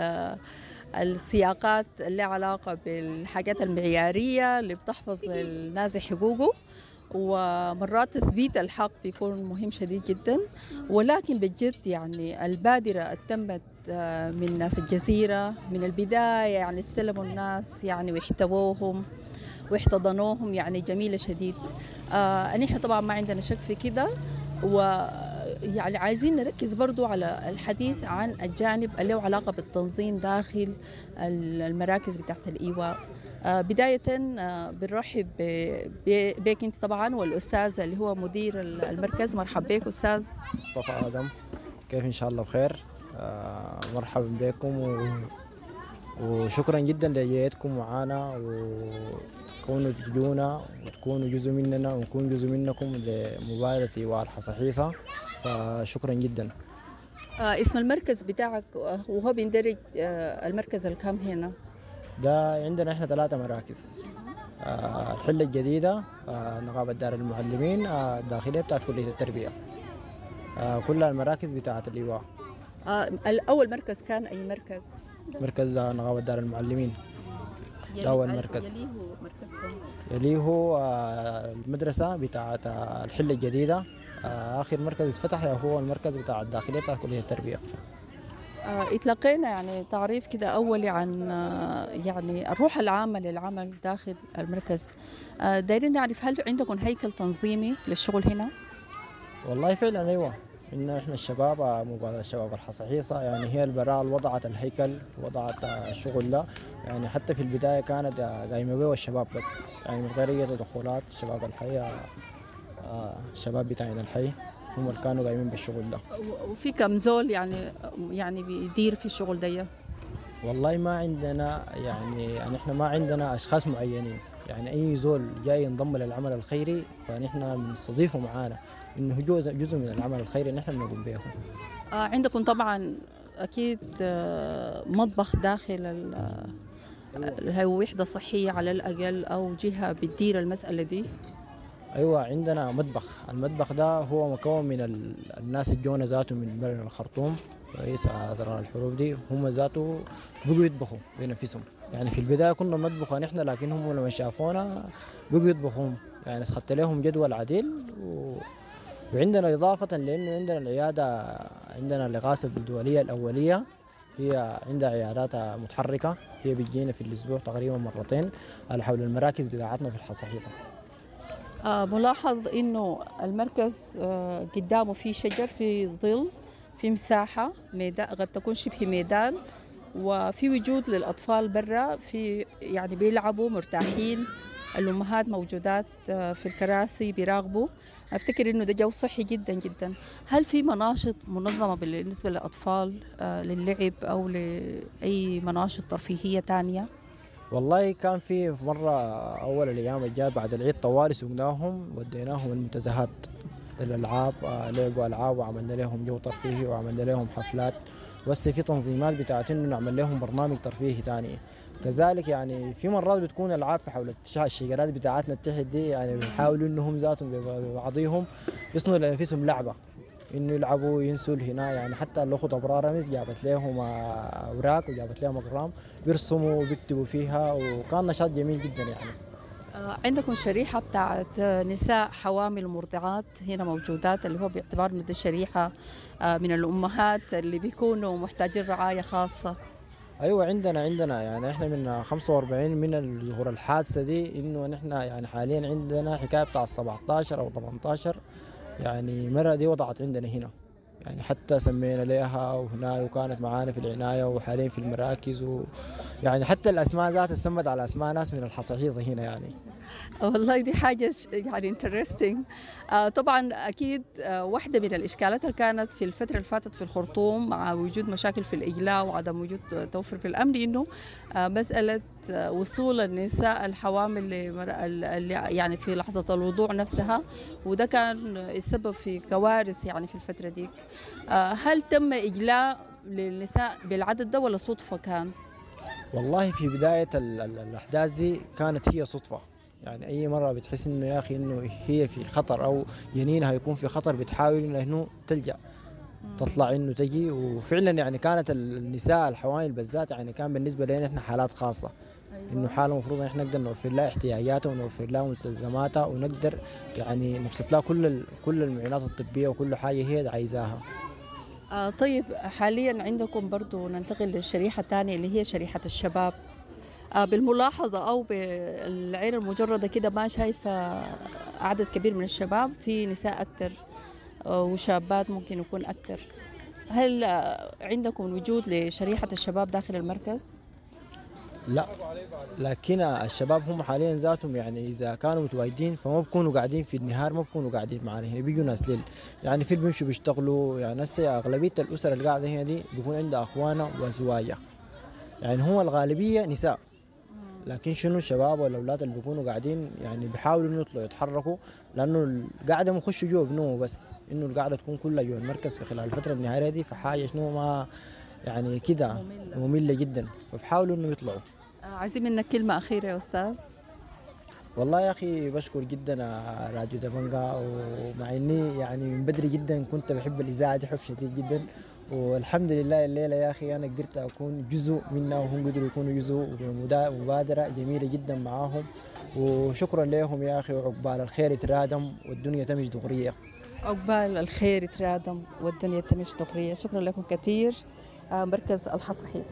السياقات اللي علاقة بالحاجات المعيارية اللي بتحفظ النازح حقوقه، ومرات تثبيت الحق بيكون مهم شديد جدا. ولكن بجد يعني البادرة تمت من ناس الجزيرة من البداية، يعني استلموا الناس يعني واحتووهم واحتضنوهم، يعني جميلة شديد. آه نحن طبعا ما عندنا شك في كده، ويعني عايزين نركز برضو على الحديث عن الجانب اللي له علاقة بالتنظيم داخل المراكز بتاعت الإيواء. آه بداية آه بنرحب بك انت طبعا والأستاذ اللي هو مدير المركز. مرحب بك أستاذ مصطفى آدم، كيف إن شاء الله بخير؟ آه مرحبا بكم و... وشكرا جدا لجيتكم معنا وتكونوا تجونا وتكونوا جزء مننا ونكون جزء منكم لمبادرة إيواء الحصحيصة، فشكرا جدا. آه اسم المركز بتاعك وهو بيندرج آه المركز الكام هنا؟ ده عندنا احنا ثلاثة مراكز. آه الحلة الجديدة، آه نقابة دار المعلمين، آه الداخلية بتاعت كلية التربية، آه كلها المراكز بتاعت الإيواء. آه الأول مركز كان أي مركز؟ مركز نقابة دار المعلمين، ده أول مركز. يليه مركز كم؟ يليه آه المدرسة بتاعت آه الحلة الجديدة. آه آخر مركز اتفتح هو المركز بتاع الداخلية بتاع كلية التربية. آه اتلقينا يعني تعريف كده أولي عن آه يعني الروح العامة للعمل داخل المركز. آه دايرين نعرف هل عندكم هيكل تنظيمي للشغل هنا؟ والله فعلا أيوة، إن إحنا الشباب مبادرة الشباب الحصحيصة يعني هي البراءة اللي وضعت الهيكل، وضعت الشغل ده. يعني حتى في البداية كانت قايمة به الشباب بس، يعني من غير أي تدخلات. الشباب الحي آه الشباب بتاعنا الحي هم اللي كانوا قايمين بالشغل ده. وفي كم زول يعني يعني بيدير في الشغل ده؟ والله ما عندنا يعني نحن ما عندنا أشخاص معينين، يعني أي زول جاي ينضم للعمل الخيري فنحن بنستضيفه معانا، إنه جزء جزء من العمل الخيري نحن بنقوم به. آه عندكم طبعا أكيد آه مطبخ داخل الوحدة صحية على الأقل، أو جهة بتدير المسألة دي؟ أيوة عندنا مطبخ. المطبخ ده هو مكون من ال... الناس الجونة ذاته من بلد الخرطوم رئيس أدران الحروب دي، هم ذاته بقوا يطبخوا بنفسهم. يعني في البداية كنا نطبخ نحن، لكن هم لما شافونا بقوا يطبخون. يعني اتخذت لهم جدول عديل و... وعندنا إضافة لأنه عندنا العيادة، عندنا الإغاثة الدولية الأولية هي عندها عيادات متحركة، هي بتجينا في الأسبوع تقريبا مرتين على حول المراكز بتاعتنا في الحصحيصة. آه ملاحظ إنه المركز آه قدامه في شجر، في ظل، في مساحة ميدان قد تكون شبه ميدان، وفي وجود للأطفال برا، في يعني بيلعبوا مرتاحين، الأمهات موجودات آه في الكراسي بيراقبوا. أفتكر إنه ده جو صحي جدا جدا. هل في مناشط منظمة بالنسبة للأطفال آه للعب أو لأي مناشط ترفيهية تانية؟ والله كان في مرة أول الأيام الجاية بعد العيد طوالي سوقناهم وديناهم المنتزهات للألعاب، لعبوا ألعاب وعملنا لهم جو ترفيهي وعملنا لهم حفلات، بس في تنظيمات بتاعت إنه نعمل لهم برنامج ترفيهي تاني. كذلك يعني في مرات بتكون ألعاب في حول الشجرات بتاعتنا التحت دي، يعني بيحاولوا إنهم ذاتهم ببعضهم يصنعوا لنفسهم لعبة إنه يلعبوا ينسوا هنا. يعني حتى الأخت أبرار أمس جابت لهم أوراق وجابت لهم أقلام بيرسموا وبيكتبوا فيها، وكان نشاط جميل جدا. يعني عندكم شريحة بتاعت نساء حوامل ومرضعات هنا موجودات، اللي هو باعتبار إنه دي الشريحة من الأمهات اللي بيكونوا محتاجين رعاية خاصة؟ أيوة عندنا عندنا يعني إحنا من خمسة وأربعين من الظهور الحادثة دي، إنه نحن يعني حاليا عندنا حكاية بتاع سبعتاشر أو ثمانية يعني مرة دي وضعت عندنا هنا، يعني حتى سمينا لها وهنا وكانت معانا في العناية وحاليا في المراكز، و يعني حتى الأسماء ذات استمت على أسماء ناس من الحصحيصة هنا. يعني والله دي حاجة يعني انترستينج. آه طبعا أكيد آه واحدة من الإشكالات اللي كانت في الفترة اللي فاتت في الخرطوم مع وجود مشاكل في الإجلاء وعدم وجود توفر في الأمن، إنه آه مسألة آه وصول النساء الحوامل اللي يعني في لحظة الوضوع نفسها، وده كان السبب في كوارث يعني في الفترة ديك. آه هل تم إجلاء للنساء بالعدد ده ولا صدفة كان؟ والله في بداية الأحداث دي كانت هي صدفة. يعني أي مرة بتحس إنه يا أخي إنه هي في خطر أو جنينها يكون في خطر، بتحاول إنه تلجأ تطلع إنه تجي. وفعلا يعني كانت النساء الحوامل بالذات يعني كان بالنسبة لنا إحنا حالات خاصة. أيوة. إنه حالة المفروض إن إحنا نقدر نوفر لها احتياجاتها ونوفر لها مستلزماتها ونقدر يعني نبسط لها كل كل المعونات الطبية وكل حاجة هي عايزاها. آه طيب حاليا عندكم برضو ننتقل للشريحة الثانية اللي هي شريحة الشباب. آه بالملاحظة أو بالعين المجردة كده ما شايفة عدد كبير من الشباب، في نساء أكتر آه وشابات ممكن يكون أكتر. هل آه عندكم وجود لشريحة الشباب داخل المركز؟ لا، لكن الشباب هم حاليا ذاتهم يعني إذا كانوا متواجدين فما بيكونوا قاعدين في النهار، ما بيكونوا قاعدين معنا هنا، بيجوا ناس ليل. يعني في بيمشوا بيشتغلوا. يعني هسه أغلبية الأسر اللي قاعدة هنا دي بيكون عندها أخوانها وأزواجها، يعني هو الغالبية نساء. لكن شنو الشباب والأولاد اللي بيكونوا قاعدين يعني بيحاولوا إنه يطلعوا يتحركوا، لأنه القاعدة ما يخشوا جوا بنوموا، بس إنه القاعدة تكون كلها جوا المركز في خلال الفترة النهارية دي، فحاجة شنو ما يعني كده مملة. مملة جدا، فبحاولوا إنه يطلعوا. عايزين منك كلمة أخيرة يا أستاذ. والله يا أخي بشكر جدا راديو دبنجا، ومع إني يعني من بدري جدا كنت بحب الإذاعة دي حب شديد جدا، والحمد لله الليلة يا أخي أنا قدرت أكون جزء منها وهم قدروا يكونوا جزء، ومبادرة جميلة جدا معاهم، وشكرا لهم يا أخي، وعقبال الخير يترادم والدنيا تمشي دغرية. عقبال الخير يترادم والدنيا تمشي دغرية. شكرا لكم كثير مركز الحصحيصة.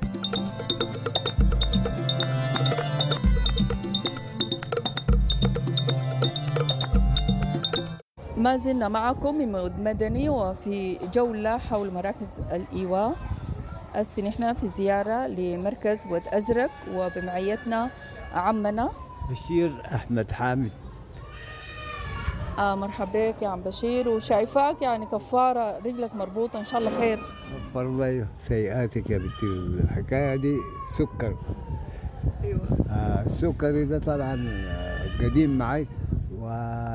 ما زلنا معكم من مدني وفي جولة حول مراكز الإيواء. هسه نحن في زيارة لمركز ود أزرق وبمعيتنا عمنا بشير أحمد حامد. آه مرحبا بك يا عم بشير، وشايفاك يعني كفارة رجلك مربوطة، إن شاء الله خير. غفر الله سيئاتك يا بنتي. الحكاية دي سكر. أيوة. آه السكري ده طبعا قديم معي، و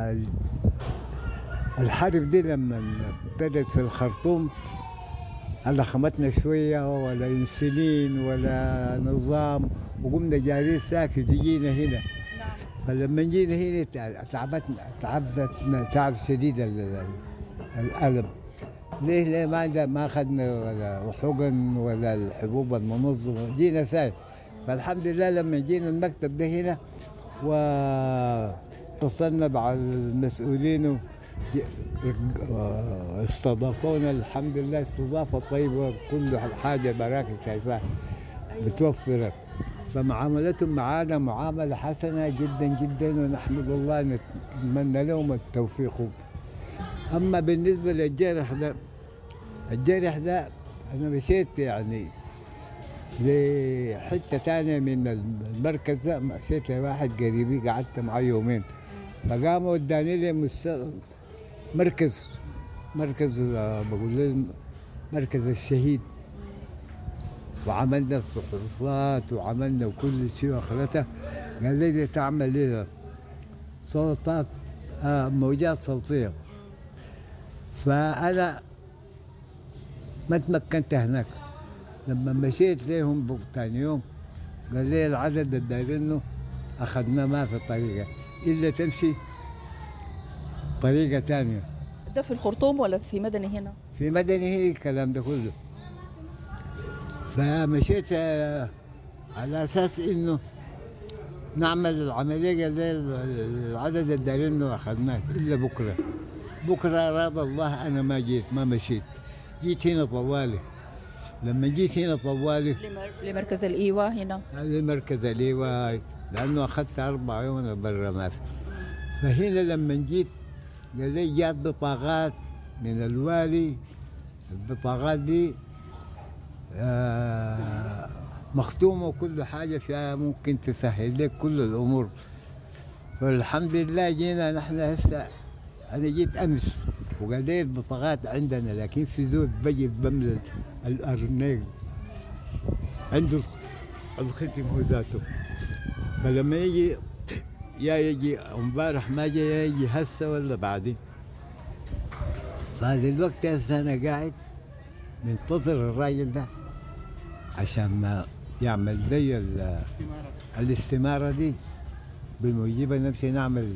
الحرب دي لما ابتدت في الخرطوم لخمتنا شوية، ولا انسولين ولا نظام، وقمنا جارين ساكت جينا هنا. فلما جينا هنا تعبتنا تعبتنا تعب شديد الألم. ليه؟ ليه ما عندنا ما أخذنا ولا حقن ولا الحبوب المنظمة، جينا ساي. فالحمد لله لما جينا المكتب ده هنا واتصلنا مع المسؤولين واستضافونا، الحمد لله استضافة طيبة، كل حاجة براكب شايفاها متوفرة. فمعاملتهم معانا معاملة حسنة جدا جدا، ونحمد الله، نتمنى لهم التوفيق. أما بالنسبة للجرح ده، الجرح ده أنا مشيت يعني لحتة تانية من المركز ده، مشيت لواحد قريبي قعدت معاه يومين، فقاموا وداني لي مست... مركز مركز بقول لهم مركز الشهيد، وعملنا فحوصات وعملنا وكل شيء واخرته. قال لي تعمل لي صوتات آه موجات صوتيه. فانا ما تمكنت هناك. لما مشيت لهم ثاني يوم قال لي العدد الدايرينه اخذناه ما في طريقه الا تمشي طريقه ثانيه. ده في الخرطوم ولا في مدني هنا؟ في مدني هنا الكلام ده كله. فمشيت على اساس انه نعمل العمليه اللي العدد الدايرينه اخذناه الا بكره. بكره اراد الله انا ما جيت ما مشيت، جيت هنا طوالي. لما جيت هنا طوالي لمركز الايواء هنا، لمركز الايواء، لانه اخذت اربع يوم برا ما في. فهنا لما جيت قال لي جات بطاقات من الوالي، البطاقات دي آه مختومه وكل حاجه فيها ممكن تسهل لك كل الامور. فالحمد لله جينا نحن هسه. انا جيت امس وقضيت بطاقات عندنا، لكن في زول بجي بملى الارنيق عنده الختم هو ذاته. فلما يجي يا يجي امبارح ما جاي، يا يجي هسه ولا بعدين. فهذا الوقت هسه انا قاعد منتظر الراجل ده عشان ما يعمل لي الاستمارة دي، بموجبها نمشي نعمل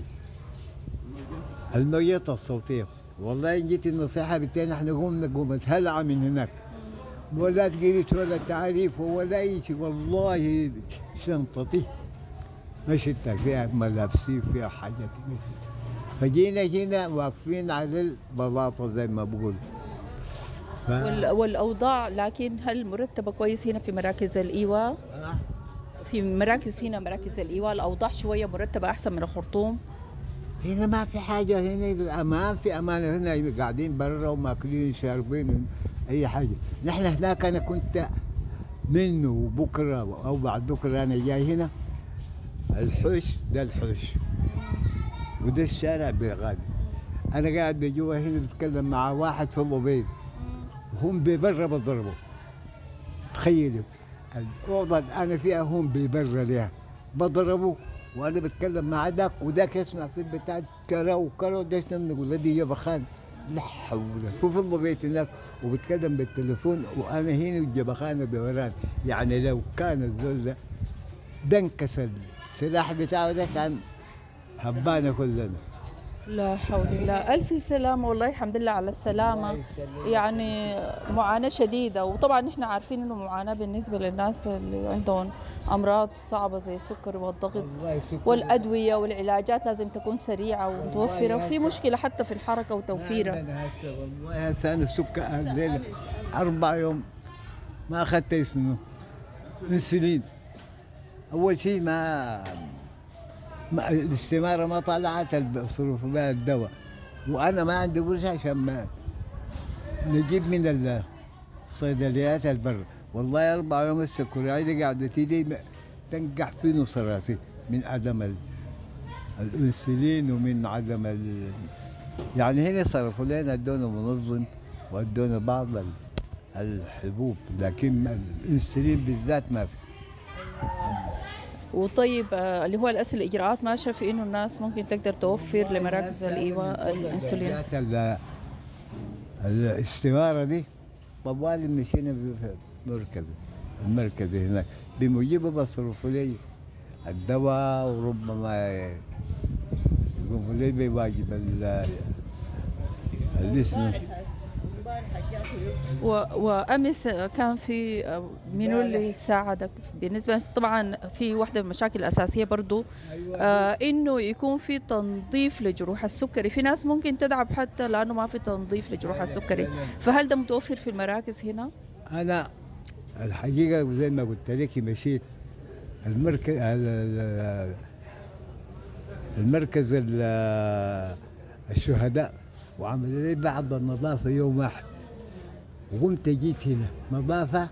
الموجات الصوتية. والله جيت النصيحة بالتالي احنا قمنا قومة هلعة من هناك، ولا تقريت ولا تعريف ولا أي شيء. والله شنطتي ما شلتها فيها ملابسي وفيها حاجات. فجينا هنا واقفين على البلاطة زي ما بقول. ف... والأوضاع لكن هل مرتبة كويس هنا في مراكز الإيواء؟ في مراكز هنا مراكز الإيواء الأوضاع شوية مرتبة أحسن من الخرطوم؟ هنا ما في حاجة، هنا أمان في أمان، هنا قاعدين برا وماكلين شاربين أي حاجة. نحن هناك أنا كنت منه وبكرة أو بعد بكرة أنا جاي هنا الحوش ده الحوش وده الشارع بغادي. أنا قاعد بجوا هنا بتكلم مع واحد في البيت، هم ببرا بضربوا. تخيلوا الأوضة اللي أنا فيها هم ببرا ليها بضربوا، وأنا بتكلم مع ذاك وذاك يسمع في البتاع كرا وكرا ده نقول دي يا بخان لا حول. هو في البيت هناك وبتكلم بالتليفون وأنا هنا والجبخانة بوران. يعني لو كان الزول ده ده انكسر السلاح بتاعه ده كان هبانا كلنا. لا حول الله. ألف سلامة والله، الحمد لله على السلامة. يعني معاناة شديدة، وطبعا نحن عارفين إنه معاناة بالنسبة للناس اللي عندهم أمراض صعبة زي السكر والضغط، والأدوية والعلاجات لازم تكون سريعة ومتوفرة، وفي مشكلة حتى في الحركة وتوفيرها. والله هسه أنا السكر الليلة أربع يوم ما أخذت اسمه انسولين. أول شيء ما الاستمارة ما طلعت بصرف بها الدواء، وأنا ما عندي قرش عشان ما نجيب من الصيدليات البر. والله أربع يوم السكرية قاعدة تيجي تنقح في نص راسي من عدم الأنسولين ومن عدم ال... يعني هنا صرفوا لنا ادونا منظم وادونا بعض الحبوب، لكن الأنسولين بالذات ما في. وطيب اللي هو الأسئلة الإجراءات ماشية في إنه الناس ممكن تقدر توفر لمراكز الإيواء الأنسولين. الاستمارة دي طوال مشينا في مركز المركز هناك بموجبه بصرفوا لي الدواء، وربما يقوموا لي بواجب الاسم. وأمس كان في منو اللي ساعدك بالنسبة طبعا في واحدة من المشاكل الأساسية برضو آه إنه يكون في تنظيف لجروح السكري. في ناس ممكن تدعم حتى لأنه ما في تنظيف لجروح السكري، فهل ده متوفر في المراكز هنا؟ أنا الحقيقة زي ما قلت لك مشيت المركز المركز الشهداء وعمل لي بعض النظافة يوم واحد، وقمت جيت هنا نظافة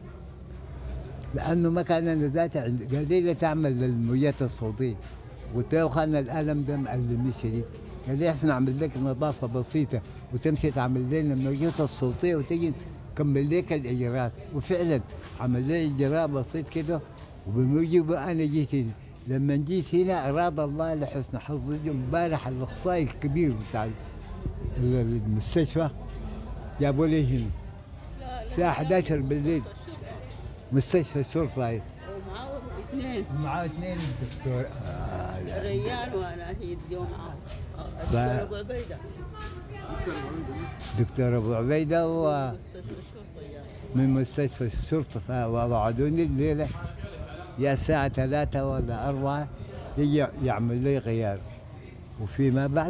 لأنه ما كان أنا ذاتي عندي. قال لي لا تعمل للموجات الصوتية، قلت له خلنا الألم ده معلمني شديد. قال لي احنا نعمل لك نظافة بسيطة وتمشي تعمل لنا الموجات الصوتية وتجي نكمل لك الإجراءات. وفعلا عمل لي إجراء بسيط كده، وبموجب أنا جيت هنا. لما جيت هنا أراد الله لحسن حظي امبارح الأخصائي الكبير بتاع المستشفى جابوا لي هنا الساعة إحدى عشرة بالليل مستشفى الشرطة هاي. ومعاه اثنين معاه اثنين الدكتور آه ريان وأنا هي اليوم معاه دكتور أبو عبيدة دكتور أبو عبيدة و من مستشفى الشرطة. فوعدوني الليلة يا الساعة ثلاثة ولا أربعة يجي يعمل لي غيار، وفيما بعد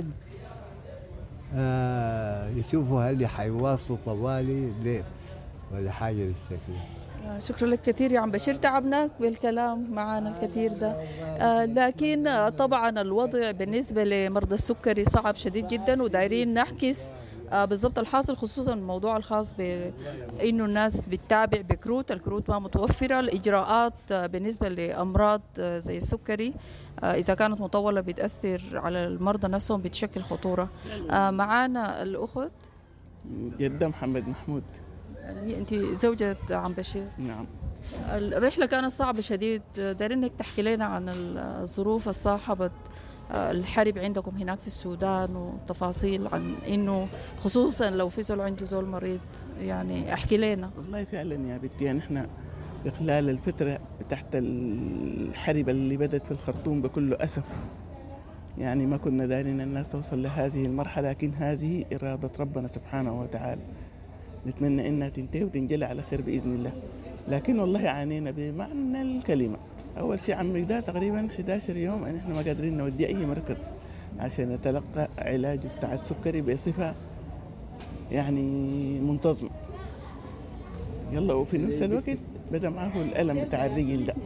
آه يشوفوا هل حيواصلوا طوالي ليه ولا حاجة بالشكل. شكرا لك كثير يا عم بشير، تعبناك بالكلام معنا الكثير ده. آه لكن آه طبعا الوضع بالنسبة لمرضى السكري صعب شديد جدا، ودايرين نحكس آه بالضبط الحاصل، خصوصا الموضوع الخاص بانه الناس بتتابع بكروت، الكروت ما متوفرة، الاجراءات آه بالنسبة لامراض آه زي السكري آه اذا كانت مطولة بتأثر على المرضى نفسهم، بتشكل خطورة. آه معانا الاخت جدة محمد محمود. انت زوجة عم بشير؟ نعم. الرحلة كانت صعبة شديد، دايرين انك تحكي لنا عن الظروف الصاحبة الحرب عندكم هناك في السودان، وتفاصيل عن انه خصوصا لو في زول عنده زول مريض، يعني احكي لنا. والله فعلا يا بنتي يعني احنا في خلال الفترة تحت الحرب اللي بدت في الخرطوم بكل أسف يعني ما كنا دارين الناس توصل لهذه المرحلة، لكن هذه إرادة ربنا سبحانه وتعالى، نتمنى إنها تنتهي وتنجلى على خير بإذن الله. لكن والله عانينا بمعنى الكلمة. أول شيء عم مقدار تقريبا إحدى عشر يوم إن إحنا ما قادرين نودي أي مركز عشان نتلقى علاج بتاع السكري بصفة يعني منتظمة. يلا وفي نفس الوقت بدأ معه الألم بتاع الرجل ده.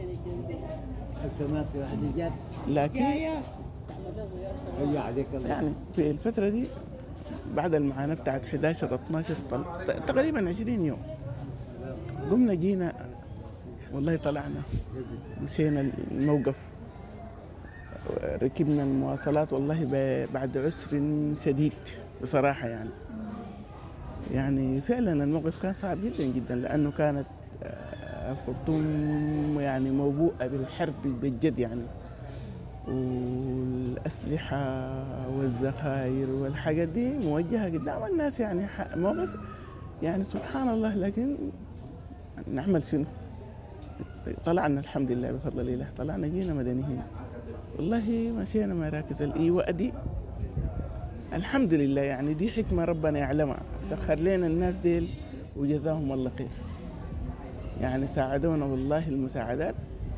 لكن يعني في الفترة دي بعد المعاناة بتاعت إحدى عشر اثنا عشر تقريبا عشرين يوم قمنا جينا والله طلعنا مشينا الموقف، ركبنا المواصلات والله بعد عسر شديد بصراحة. يعني يعني فعلا الموقف كان صعب جدا جدا، لأنه كانت الخرطوم يعني موبوءة بالحرب بجد يعني، والأسلحة والذخائر والحاجات دي موجهة قدام الناس، يعني موقف يعني سبحان الله. لكن نعمل شنو؟ طلعنا الحمد لله بفضل الله، طلعنا جينا مدنيين والله، مشينا مراكز الإيواء دي الحمد لله. يعني دي حكمة ربنا يعلمها، سخر لنا الناس ديل وجزاهم الله خير، يعني ساعدونا والله، المساعدات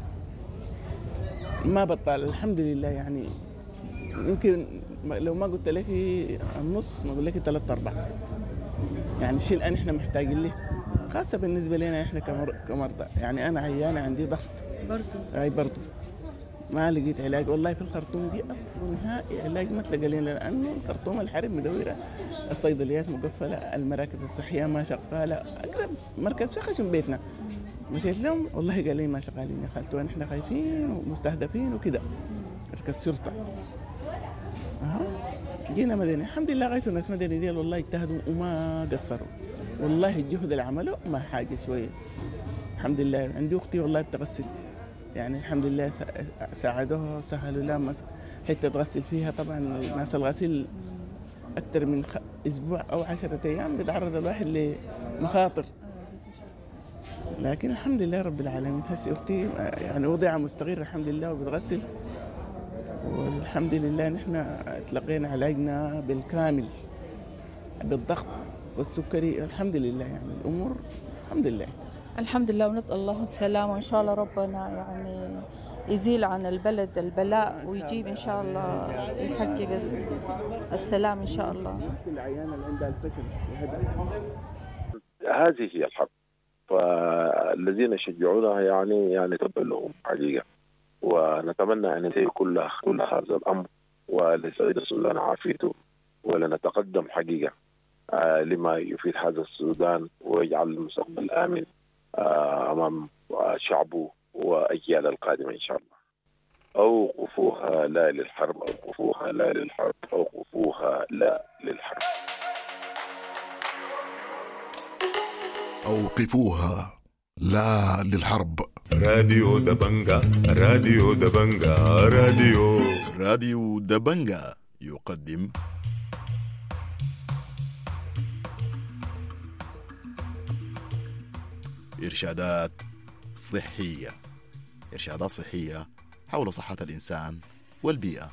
ما بطل الحمد لله. يعني يمكن لو ما قلت لك النص نقول لك ثلاث ارباع، يعني الشيء الان احنا محتاجين له، خاصه بالنسبه لنا احنا كمرضى. يعني انا عيانه عندي ضغط برضه، اي برضه ما لقيت علاج والله في الخرطوم دي اصلا نهائي علاج ما تلقى لنا، لانه الخرطوم الحرب مدوره، الصيدليات مقفله، المراكز الصحيه ما شغاله، اقرب مركز في خشم بيتنا مشيت لهم والله قال لي ما شغالين يا خالتو، نحن خايفين ومستهدفين وكده، مركز شرطه. اها جينا مدني الحمد لله، غايتوا الناس مدني ديال والله اجتهدوا وما قصروا، والله الجهد اللي عملوا ما حاجه شويه الحمد لله. عندي اختي والله بتغسل، يعني الحمد لله ساعدوها وسهلوا لها حته تغسل فيها. طبعا الناس الغسيل اكثر من اسبوع او عشرة ايام بيتعرض الواحد لمخاطر، لكن الحمد لله رب العالمين. هسه أختي يعني وضعها مستقر الحمد لله وبتغسل، والحمد لله نحن تلقينا علاجنا بالكامل بالضغط والسكري الحمد لله. يعني الأمور الحمد لله الحمد لله، ونسأل الله السلامة، وإن شاء الله ربنا يعني يزيل عن البلد البلاء ويجيب إن شاء الله يحقق السلام إن شاء الله. العيان اللي عندها الفشل هذه هي الحرب، فالذين يشجعونها يعني يعني تبا لهم حقيقة، ونتمنى أن ينتهي كل كل هذا الأمر ولسعيد السودان عافيته، ولنتقدم حقيقة لما يفيد هذا السودان ويجعل المستقبل آمن أمام شعبه وأجيال القادمة إن شاء الله. أوقفوها لا للحرب، أوقفوها لا للحرب، أوقفوها لا للحرب. أوقفوها لا للحرب. راديو دبنجا، راديو دبنجا، راديو راديو دبنجا يقدم إرشادات صحية، إرشادات صحية حول صحة الإنسان والبيئة.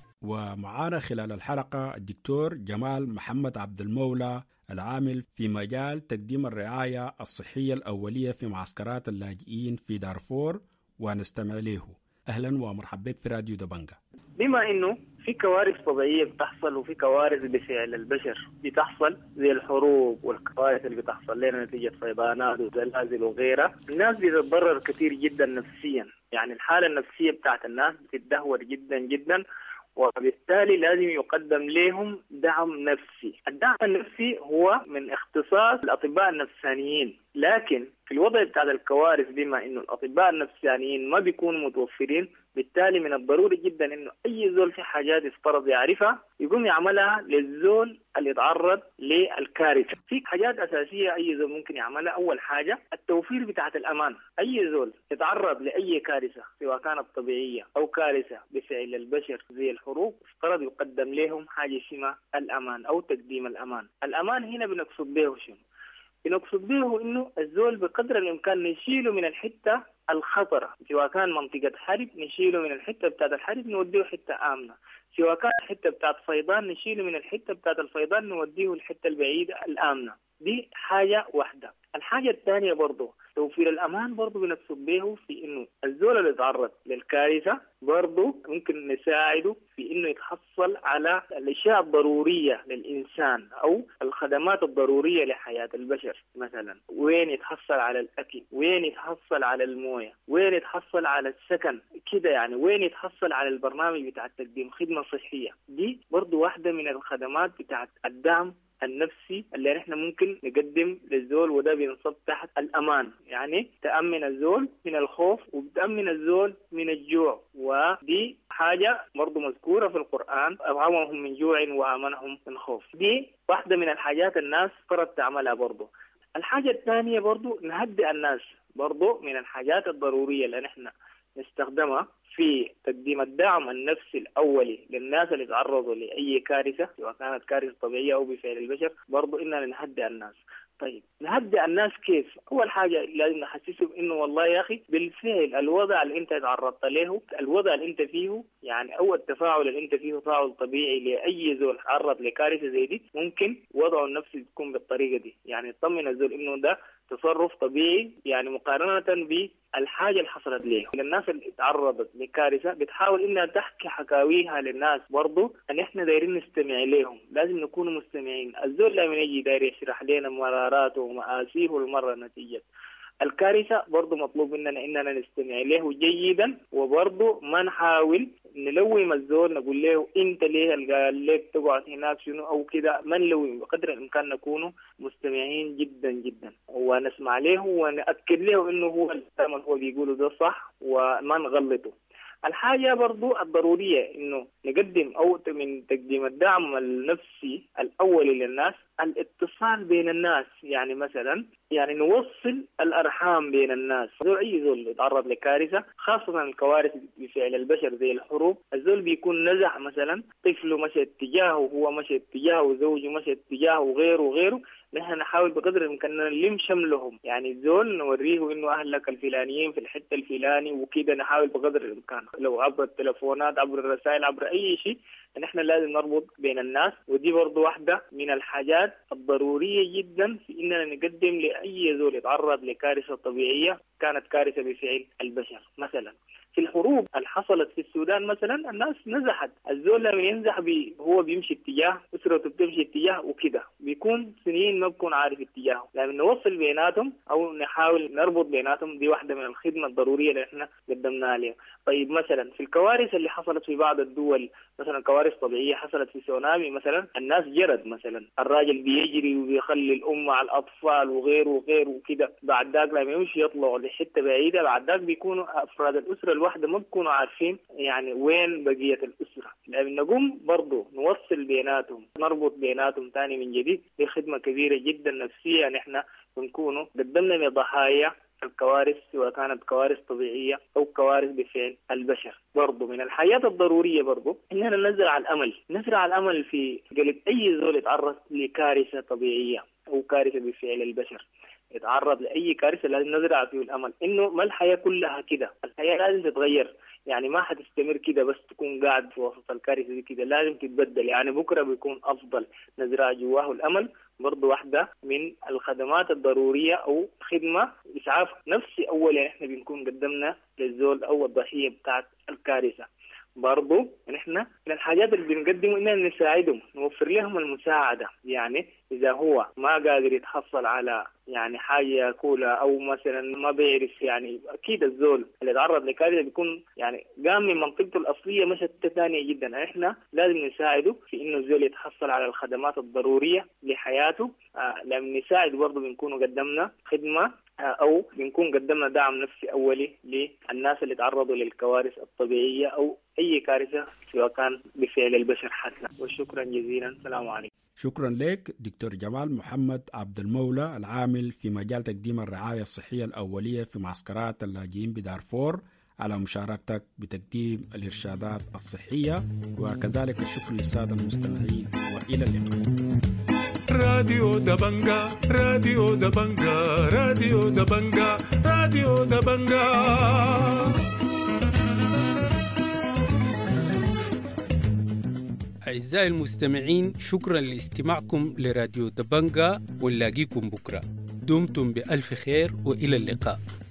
ومعانا خلال الحلقة الدكتور جمال محمد عبد المولى، العامل في مجال تقديم الرعاية الصحية الأولية في معسكرات اللاجئين في دارفور، ونستمع له. أهلا ومرحبا في راديو دبنجا. بما أنه في كوارث طبيعية بتحصل وفي كوارث بفعل البشر بتحصل زي الحروب والكوارث اللي بتحصل لنا نتيجة فيضانات وزلازل وغيرها، الناس بتتضرر كثير جدا نفسيا، يعني الحالة النفسية بتاعت الناس بتتدهور جدا جدا، وبالتالي لازم يقدم لهم دعم نفسي. الدعم النفسي هو من اختصاص الأطباء النفسانيين، لكن في الوضع بتاع الكوارث بما إنه الأطباء النفسانيين ما بيكونوا متوفرين، بالتالي من الضروري جدا إنه أي زول في حاجات يفترض يعرفها يقوم يعملها للزول اللي يتعرض للكارثة. في حاجات أساسية أي زول ممكن يعملها. أول حاجة التوفير بتاعة الأمان. أي زول يتعرض لأي كارثة سواء كانت طبيعية أو كارثة بفعل البشر زي الحروب، افترض يقدم لهم حاجة اسمها الأمان أو تقديم الأمان. الأمان هنا بنقصد به شنو؟ بنقصد به إنه الزول بقدر الإمكان نشيله من الحتة الخطرة، سواء كان منطقة حرب نشيله من الحتة بتاعت الحرب نوديه حتة آمنة، سواء كان الحتة بتاعت فيضان نشيله من الحتة بتاعت الفيضان نوديه الحتة البعيدة الآمنة. دي حاجة واحدة. الحاجة الثانية برضو توفير الأمان، برضو بنقصد به في إنه الزول اللي يتعرض للكارثة برضو ممكن نساعده في إنه يتحصل على الأشياء الضرورية للإنسان أو الخدمات الضرورية لحياة البشر، مثلا وين يتحصل على الأكل، وين يتحصل على الموية، وين يتحصل على السكن كده، يعني وين يتحصل على البرنامج بتاع تقديم خدمة صحية. دي برضو واحدة من الخدمات بتاع الدعم النفسي اللي نحن ممكن نقدم للزول، وده بينصب تحت الأمان، يعني تأمن الزول من الخوف وبتأمن الزول من الجوع، ودي حاجة برضو مذكورة في القرآن، أطعمهم من جوع وآمنهم من خوف. دي واحدة من الحاجات الناس فرض تعملها برضو. الحاجة الثانية برضو نهدئ الناس، برضو من الحاجات الضرورية اللي نحن نستخدمها في تقديم الدعم النفسي الأولي للناس اللي تعرضوا لأي كارثة سواء كانت كارثة طبيعية أو بفعل البشر، برضو إننا نهدئ الناس. طيب نهدئ الناس كيف؟ أول حاجة لازم نحسسهم إنه والله يا أخي بالفعل الوضع اللي أنت تعرضت له، الوضع اللي أنت فيه، يعني أو التفاعل اللي أنت فيه تفاعل طبيعي لأي زول تعرض لكارثة زي دي، ممكن وضعه النفسي تكون بالطريقة دي، يعني تطمن الزول إنه ده تصرف طبيعي، يعني مقارنة بالحاجة اللي حصلت له. الناس اللي تعرضت لكارثة بتحاول إنها تحكي حكاويها للناس، برضو أن إحنا دايرين نستمع لهم، لازم نكون مستمعين. الزول لما يجي داير يشرح لنا مراراته ومآسيه المرة نتيجة الكارثة، برضو مطلوب مننا إننا نستمع له جيدا، وبرضو ما نحاول نلوم الزول نقول له أنت ليه قال لك تقعد هناك شنو أو كده، ما نلوم، بقدر الإمكان نكون مستمعين جدا جدا ونسمع له ونأكد له إنه هو الكلام اللي هو بيقوله ده صح وما نغلطه. الحاجة برضو الضرورية إنه نقدم أو من تقديم الدعم النفسي الأولي للناس الاتصال بين الناس، يعني مثلا يعني نوصل الأرحام بين الناس. زول أي زول يتعرض لكارثة، خاصة الكوارث بفعل البشر زي الحروب، الزول بيكون نزح مثلا طفله مشى اتجاهه، هو مشى اتجاهه، زوجه مشى اتجاهه، وغيره وغيره، نحن نحاول بقدر الإمكان نلم شملهم، يعني الزول نوريه إنه أهلك الفلانيين في الحتة الفلاني وكده، نحاول بقدر الإمكان لو عبر التلفونات عبر الرسائل عبر أي شيء نحن لازم نربط بين الناس. ودي برضو واحدة من الحاجات الضرورية جدا في إننا نقدم لأي زول يتعرض لكارثة طبيعية كانت كارثة بفعل البشر. مثلا في الحروب اللي حصلت في السودان مثلا الناس نزحت، الزول لما ينزح بي هو بيمشي اتجاه، أسرته بتمشي اتجاه وكده، بيكون سنين ما بكون عارف اتجاهه. لما نوصل بيناتهم أو نحاول نربط بيناتهم دي واحدة من الخدمة الضرورية اللي احنا قدمناها لهم. طيب مثلا في الكوارث اللي حصلت في بعض الدول، مثلا كوارث طبيعية حصلت في سونامي مثلا، الناس جرد مثلا، الراجل بيجري وبيخلي الأم مع الأطفال وغيره وغيره وكده، بعد ذاك لما يمشي يطلعوا لحتة بعيدة بعد ذاك بيكونوا أفراد الأسرة الواحدة ما بيكونوا عارفين يعني وين بقية الأسرة. لما نقوم برضو نوصل بيناتهم نربط بيناتهم تاني من جديد، دي خدمة كبيرة جدا نفسية نحن بنكونوا قدمنا لضحايا الكوارث سواء كانت كوارث طبيعية أو كوارث بفعل البشر. برضو من الحياة الضرورية برضو إننا نزرع الأمل، نزرع الأمل في قلب أي زول يتعرض لكارثة طبيعية أو كارثة بفعل البشر، يتعرض لأي كارثة لازم نزرع فيه الأمل إنه ما الحياة كلها كده، الحياة لازم تتغير، يعني ما حتستمر كده بس تكون قاعد في وسط الكارثة دي كده، لازم تتبدل، يعني بكرة بيكون أفضل، نزرع جواه الأمل. برضو واحدة من الخدمات الضرورية أو خدمة إسعاف نفسي أولا إحنا بنكون قدمنا للزول أو الضحية بتاعت الكارثة. برضو نحن من الحاجات اللي بنقدمه إننا نساعدهم، نوفر لهم المساعدة، يعني إذا هو ما قادر يتحصل على يعني حاجة يأكلها أو مثلا ما بيعرف، يعني أكيد الزول اللي تعرض لكارثة بيكون يعني قام من منطقته الأصلية مشتى ثانية جدا، إحنا لازم نساعده في إنه الزول يتحصل على الخدمات الضرورية لحياته. آه لما نساعد برضو بنكون قدمنا خدمة أو بنكون قدمنا دعم نفسي أولي للناس اللي تعرضوا للكوارث الطبيعية أو أي كارثة سواء كان بفعل البشر حتى. وشكرا جزيلا، السلام عليكم. شكرا لك دكتور جمال محمد عبد المولى، العامل في مجال تقديم الرعاية الصحية الأولية في معسكرات اللاجئين بدارفور، على مشاركتك بتقديم الإرشادات الصحية، وكذلك الشكر للسادة المستمعين، وإلى اللقاء. راديو دبنجا راديو دبنجا راديو دبنجا راديو دبنجا. أعزائي المستمعين، شكرا لاستماعكم لراديو دبنجا، ونلاقيكم بكرة. دمتم بألف خير وإلى اللقاء.